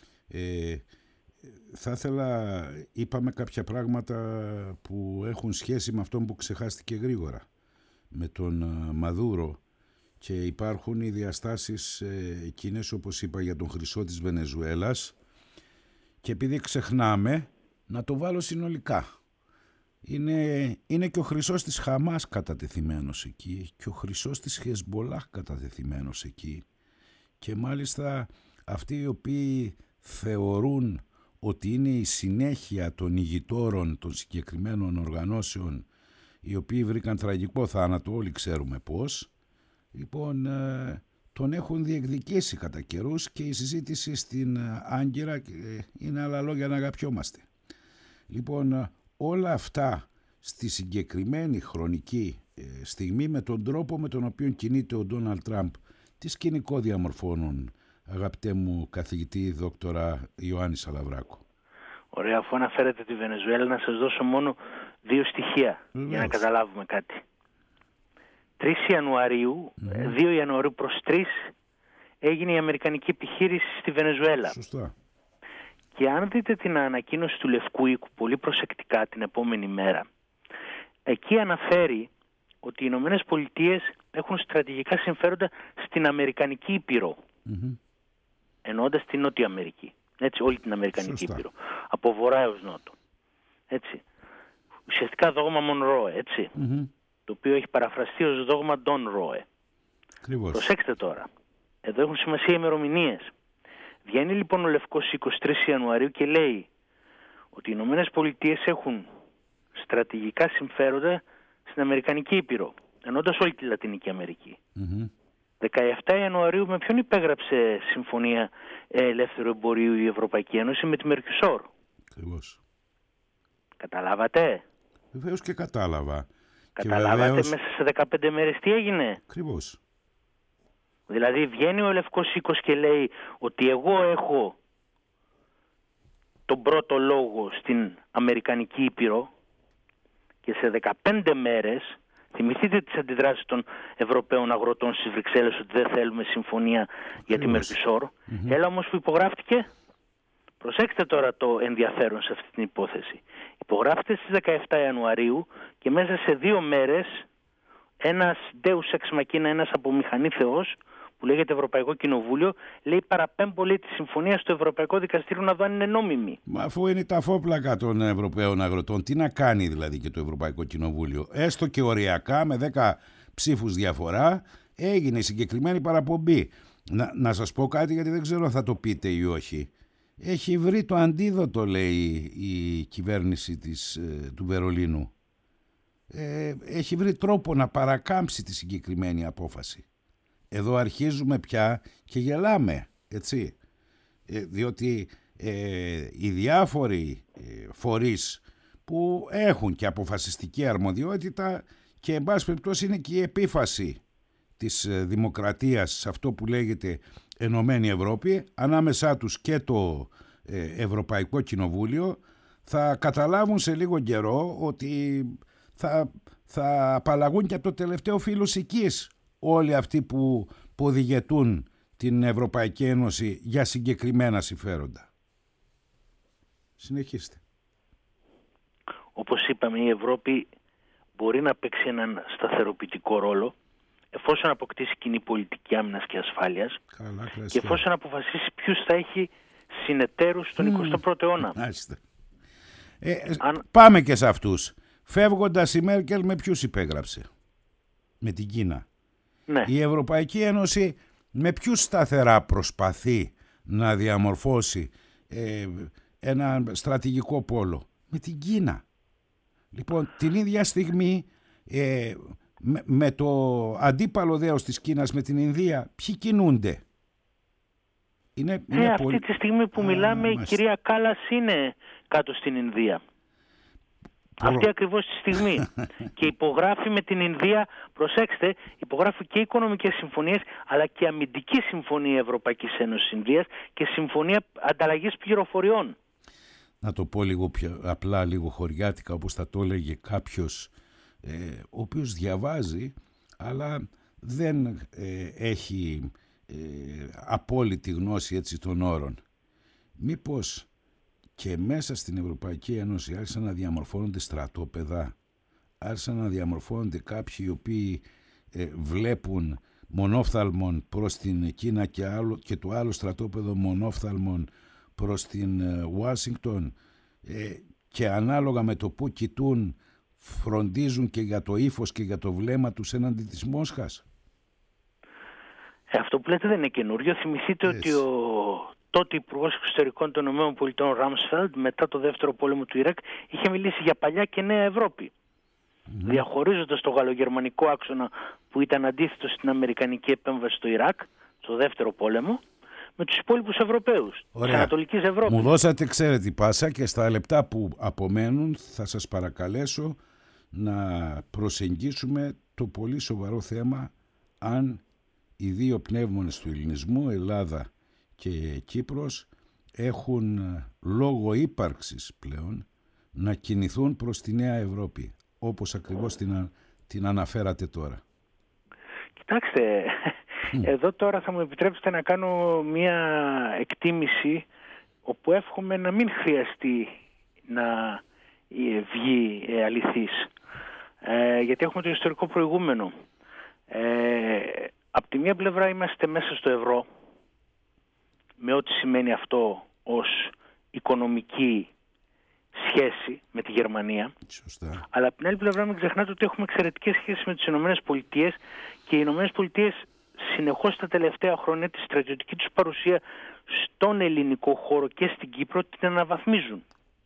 Speaker 1: Θα ήθελα, είπαμε κάποια πράγματα που έχουν σχέση με αυτό που ξεχάστηκε γρήγορα, με τον Μαδούρο, και υπάρχουν οι διαστάσεις εκείνες, όπως είπα, για τον χρυσό της Βενεζουέλας, και επειδή ξεχνάμε να το βάλω συνολικά, είναι και ο χρυσός της Χαμάς κατατεθειμένος εκεί, και ο χρυσός της Χεσμπολάχ κατατεθειμένος εκεί, και μάλιστα αυτοί οι οποίοι θεωρούν ότι είναι η συνέχεια των ηγητόρων των συγκεκριμένων οργανώσεων, οι οποίοι βρήκαν τραγικό θάνατο, όλοι ξέρουμε πώς. Λοιπόν, τον έχουν διεκδικήσει κατά καιρούς και η συζήτηση στην Άγκυρα είναι άλλα λόγια να αγαπιόμαστε. Λοιπόν, όλα αυτά στη συγκεκριμένη χρονική στιγμή, με τον τρόπο με τον οποίο κινείται ο Ντόναλντ Τραμπ, τι σκηνικό διαμορφώνουν, αγαπητέ μου καθηγητή δόκτορα Ιωάννη Σαλαβράκο?
Speaker 2: Ωραία, αφού αναφέρετε τη Βενεζουέλα, να σας δώσω μόνο 2 στοιχεία για να καταλάβουμε κάτι. 3 Ιανουαρίου, 2 Ιανουαρίου προς 3 έγινε η αμερικανική επιχείρηση στη Βενεζουέλα.
Speaker 1: Σωστά.
Speaker 2: Και αν δείτε την ανακοίνωση του Λευκού Οίκου πολύ προσεκτικά την επόμενη μέρα, εκεί αναφέρει ότι οι Ηνωμένες Πολιτείες έχουν στρατηγικά συμφέροντα στην Αμερικανική Ήπειρο, εννοώντας την Νότια Αμερική. Έτσι, όλη την Αμερικανική Ήπειρο, από βορρά έως νότο. Έτσι. Ουσιαστικά δόγμα Μονρόε, έτσι, το οποίο έχει παραφραστεί ως δόγμα Ντον Ρόε. Προσέξτε τώρα, εδώ έχουν σημασία οι ημερομηνίες. Βγαίνει λοιπόν ο Λευκός 23 Ιανουαρίου και λέει ότι οι Ηνωμένες Πολιτείες έχουν στρατηγικά συμφέροντα στην Αμερικανική Ήπειρο, εννοώντας όλη τη Λατινική Αμερική. 17 Ιανουαρίου με ποιον υπέγραψε συμφωνία ελεύθερου εμπορίου η Ευρωπαϊκή Ένωση? Με τη Μερκουσόρ.
Speaker 1: Ακριβώς.
Speaker 2: Καταλάβατε?
Speaker 1: Βεβαίως και κατάλαβα.
Speaker 2: Καταλάβατε
Speaker 1: και βεβαίως...
Speaker 2: μέσα σε 15 μέρες τι έγινε?
Speaker 1: Ακριβώς.
Speaker 2: Δηλαδή βγαίνει ο Λευκός Οίκος και λέει ότι εγώ έχω τον πρώτο λόγο στην Αμερικανική Ήπειρο, και σε 15 μέρες, θυμηθείτε τις αντιδράσεις των Ευρωπαίων αγροτών στις Βρυξέλλες ότι δεν θέλουμε συμφωνία για τη Μερκουσόρ. Έλα όμως που υπογράφτηκε. Προσέξτε τώρα το ενδιαφέρον σε αυτή την υπόθεση. Υπογράφεται στις 17 Ιανουαρίου και μέσα σε 2 μέρες ένας Deus Ex Machina, ένας από μηχανή θεός, που λέγεται Ευρωπαϊκό Κοινοβούλιο, λέει παραπέμπολη τη συμφωνία στο Ευρωπαϊκό Δικαστήριο να δω αν είναι νόμιμη.
Speaker 1: Μα αφού είναι τα φόπλακα των Ευρωπαίων αγροτών, τι να κάνει δηλαδή και το Ευρωπαϊκό Κοινοβούλιο? Έστω και οριακά με 10 ψήφους διαφορά έγινε η συγκεκριμένη παραπομπή. Να σας πω κάτι, γιατί δεν ξέρω αν θα το πείτε ή όχι. Έχει βρει το αντίδοτο, λέει η κυβέρνηση του Βερολίνου. Έχει βρει τρόπο να παρακάμψει τη συγκεκριμένη απόφαση. Εδώ αρχίζουμε πια και γελάμε, έτσι, διότι οι διάφοροι φορείς που έχουν και αποφασιστική αρμοδιότητα και εν πάση περιπτώσει είναι και η επίφαση της δημοκρατίας σε αυτό που λέγεται Ενωμένη Ευρώπη, ανάμεσά τους και το Ευρωπαϊκό Κοινοβούλιο, θα καταλάβουν σε λίγο καιρό ότι θα απαλλαγούν και από το τελευταίο φύλλο οικείς όλοι αυτοί που οδηγετούν την Ευρωπαϊκή Ένωση για συγκεκριμένα συμφέροντα. Συνεχίστε.
Speaker 2: Όπως είπαμε, η Ευρώπη μπορεί να παίξει έναν σταθεροποιητικό ρόλο εφόσον αποκτήσει κοινή πολιτική άμυνας και ασφάλειας.
Speaker 1: Καλά,
Speaker 2: και εφόσον αποφασίσει ποιους θα έχει συνεταίρους στον 21ο αιώνα.
Speaker 1: Πάμε και σε αυτούς. Φεύγοντας η Μέρκελ με ποιους υπέγραψε? Με την Κίνα.
Speaker 2: Ναι.
Speaker 1: Η Ευρωπαϊκή Ένωση με ποιους σταθερά προσπαθεί να διαμορφώσει ένα στρατηγικό πόλο? Με την Κίνα. Λοιπόν, την ίδια στιγμή με το αντίπαλο δέος της Κίνας, με την Ινδία, ποιοι κινούνται?
Speaker 2: Αυτή τη στιγμή που μιλάμε η κυρία Κάλλας είναι κάτω στην Ινδία. Αυτή ακριβώς τη στιγμή. Και υπογράφει με την Ινδία, προσέξτε, υπογράφει και οικονομικές συμφωνίες αλλά και αμυντική συμφωνία Ευρωπαϊκής Ένωσης Ινδίας και συμφωνία ανταλλαγής πληροφοριών.
Speaker 1: Να το πω λίγο πιο απλά, λίγο χωριάτικα, όπως θα το έλεγε κάποιος ο οποίος διαβάζει αλλά δεν έχει απόλυτη γνώση έτσι των όρων. Μήπως και μέσα στην Ευρωπαϊκή Ένωση άρχισαν να διαμορφώνονται στρατόπεδα, άρχισαν να διαμορφώνονται κάποιοι οι οποίοι βλέπουν μονόφθαλμον προς την Κίνα και το άλλο στρατόπεδο μονόφθαλμον προς την Ουάσιγκτον, και ανάλογα με το που κοιτούν φροντίζουν και για το ύφος και για το βλέμμα τους έναντι της Μόσχας.
Speaker 2: Αυτό που λέτε δεν είναι καινούριο. Θυμηθείτε ότι τότε Υπουργός Εξωτερικών των ΗΠΑ Ράμσφελντ, μετά το δεύτερο πόλεμο του Ιράκ, είχε μιλήσει για παλιά και νέα Ευρώπη. Διαχωρίζοντας το γαλλογερμανικό άξονα που ήταν αντίθετο στην αμερικανική επέμβαση στο Ιράκ, στο δεύτερο πόλεμο, με τους υπόλοιπους Ευρωπαίους της Ανατολικής Ευρώπης.
Speaker 1: Μου δώσατε, ξέρετε, πάσα, και στα λεπτά που απομένουν θα σας παρακαλέσω να προσεγγίσουμε το πολύ σοβαρό θέμα αν οι δύο πνεύμονες του ελληνισμού, Ελλάδα και Κύπρος, έχουν λόγο ύπαρξης πλέον να κινηθούν προς τη Νέα Ευρώπη, όπως ακριβώς την αναφέρατε τώρα.
Speaker 2: Κοιτάξτε, εδώ τώρα θα μου επιτρέψετε να κάνω μία εκτίμηση όπου εύχομαι να μην χρειαστεί να βγει αληθής. Γιατί έχουμε το ιστορικό προηγούμενο. Απ' τη μία πλευρά είμαστε μέσα στο ευρώ, με ό,τι σημαίνει αυτό ως οικονομική σχέση με τη Γερμανία.
Speaker 1: Σωστά.
Speaker 2: Αλλά από την άλλη πλευρά μην ξεχνάτε ότι έχουμε εξαιρετικές σχέσεις με τις ΗΠΑ και οι ΗΠΑ συνεχώς τα τελευταία χρόνια τη στρατιωτική τους παρουσία στον ελληνικό χώρο και στην Κύπρο την αναβαθμίζουν.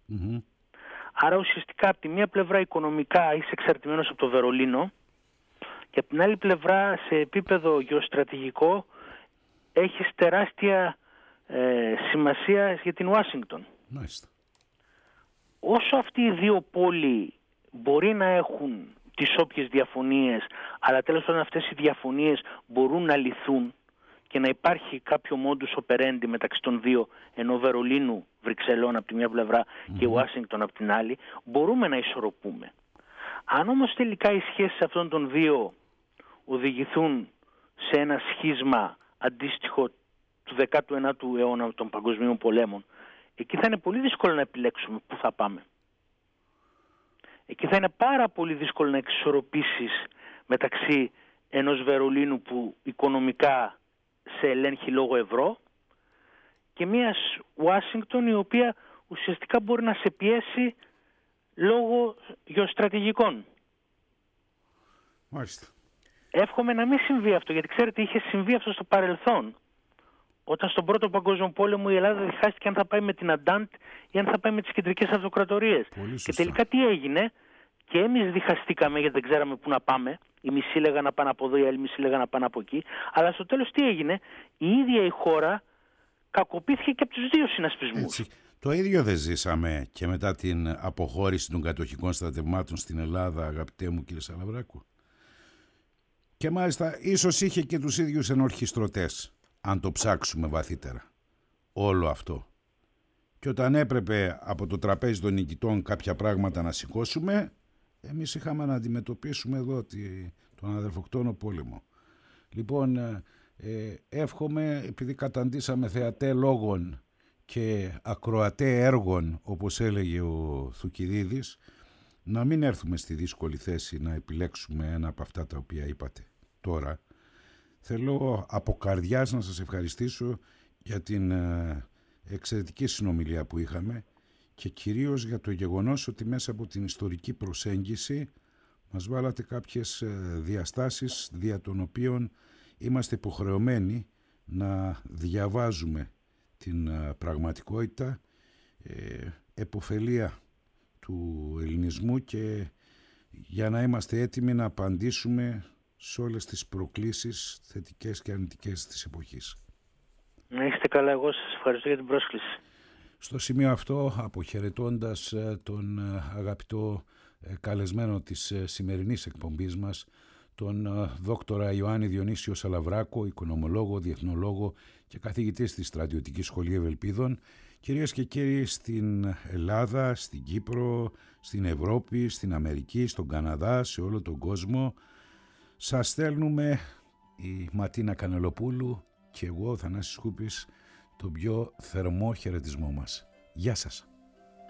Speaker 2: Άρα ουσιαστικά από τη μία πλευρά οικονομικά είσαι εξαρτημένος από το Βερολίνο και από την άλλη πλευρά σε επίπεδο γεωστρατηγικό έχεις τεράστια σημασία για την Ουάσιγκτον.
Speaker 1: Μάλιστα.
Speaker 2: Όσο αυτοί οι δύο πόλοι μπορεί να έχουν τις όποιες διαφωνίες, αλλά τέλος πάντων αυτές οι διαφωνίες μπορούν να λυθούν και να υπάρχει κάποιο modus operandi μεταξύ των δύο, ενώ Βερολίνου, Βρυξελών από τη μια πλευρά και Ουάσιγκτον από την άλλη, μπορούμε να ισορροπούμε. Αν όμως τελικά οι σχέσεις αυτών των δύο οδηγηθούν σε ένα σχίσμα αντίστοιχο του 19ου αιώνα των παγκοσμίων πολέμων, εκεί θα είναι πολύ δύσκολο να επιλέξουμε πού θα πάμε. Εκεί θα είναι πάρα πολύ δύσκολο να εξισορροπήσεις μεταξύ ενός Βερολίνου που οικονομικά σε ελέγχει λόγω ευρώ και μιας Ουάσιγκτον η οποία ουσιαστικά μπορεί να σε πιέσει λόγω γεωστρατηγικών.
Speaker 1: Μάλιστα.
Speaker 2: Εύχομαι να μην συμβεί αυτό, γιατί ξέρετε είχε συμβεί αυτό στο παρελθόν. Όταν στον Πρώτο Παγκόσμιο Πόλεμο η Ελλάδα διχάστηκε αν θα πάει με την Αντάντ ή αν θα πάει με τις κεντρικές αυτοκρατορίες. Και τελικά τι έγινε? Και εμείς διχαστήκαμε γιατί δεν ξέραμε πού να πάμε. Οι μισοί λέγανε να πάνε από εδώ, οι άλλοι μισοί λέγανε να πάνε από εκεί. Αλλά στο τέλος τι έγινε? Η ίδια η χώρα κακοποιήθηκε και από τους δύο συνασπισμούς.
Speaker 1: Το ίδιο δεν ζήσαμε και μετά την αποχώρηση των κατοχικών στρατευμάτων στην Ελλάδα, αγαπητέ μου κύριε Σαλαβράκου? Και μάλιστα ίσως είχε και τους ίδιους ενορχιστρωτές, αν το ψάξουμε βαθύτερα, όλο αυτό. Και όταν έπρεπε από το τραπέζι των νικητών κάποια πράγματα να σηκώσουμε, εμείς είχαμε να αντιμετωπίσουμε εδώ τον αδερφοκτόνο πόλεμο. Λοιπόν, εύχομαι, επειδή καταντήσαμε θεατέ λόγων και ακροατέ έργων, όπως έλεγε ο Θουκυδίδης, να μην έρθουμε στη δύσκολη θέση να επιλέξουμε ένα από αυτά τα οποία είπατε τώρα. Θέλω από καρδιάς να σας ευχαριστήσω για την εξαιρετική συνομιλία που είχαμε και κυρίως για το γεγονός ότι μέσα από την ιστορική προσέγγιση μας βάλατε κάποιες διαστάσεις δια των οποίων είμαστε υποχρεωμένοι να διαβάζουμε την πραγματικότητα, επωφελία του ελληνισμού και για να είμαστε έτοιμοι να απαντήσουμε σε όλες τις προκλήσεις θετικές και αρνητικές της εποχής.
Speaker 2: Να είστε καλά, εγώ σας ευχαριστώ για την πρόσκληση.
Speaker 1: Στο σημείο αυτό, αποχαιρετώντας τον αγαπητό καλεσμένο της σημερινής εκπομπής μας, τον δόκτορα Ιωάννη Διονύσιο Σαλαβράκο, οικονομολόγο, διεθνολόγο και καθηγητή στη Στρατιωτική Σχολή Ευελπίδων, κυρίες και κύριοι, στην Ελλάδα, στην Κύπρο, στην Ευρώπη, στην Αμερική, στον Καναδά, σε όλο τον κόσμο, σας στέλνουμε η Ματίνα Κανελοπούλου και εγώ, Θανάσης Σκούπης, τον πιο θερμό χαιρετισμό μας. Γεια σας.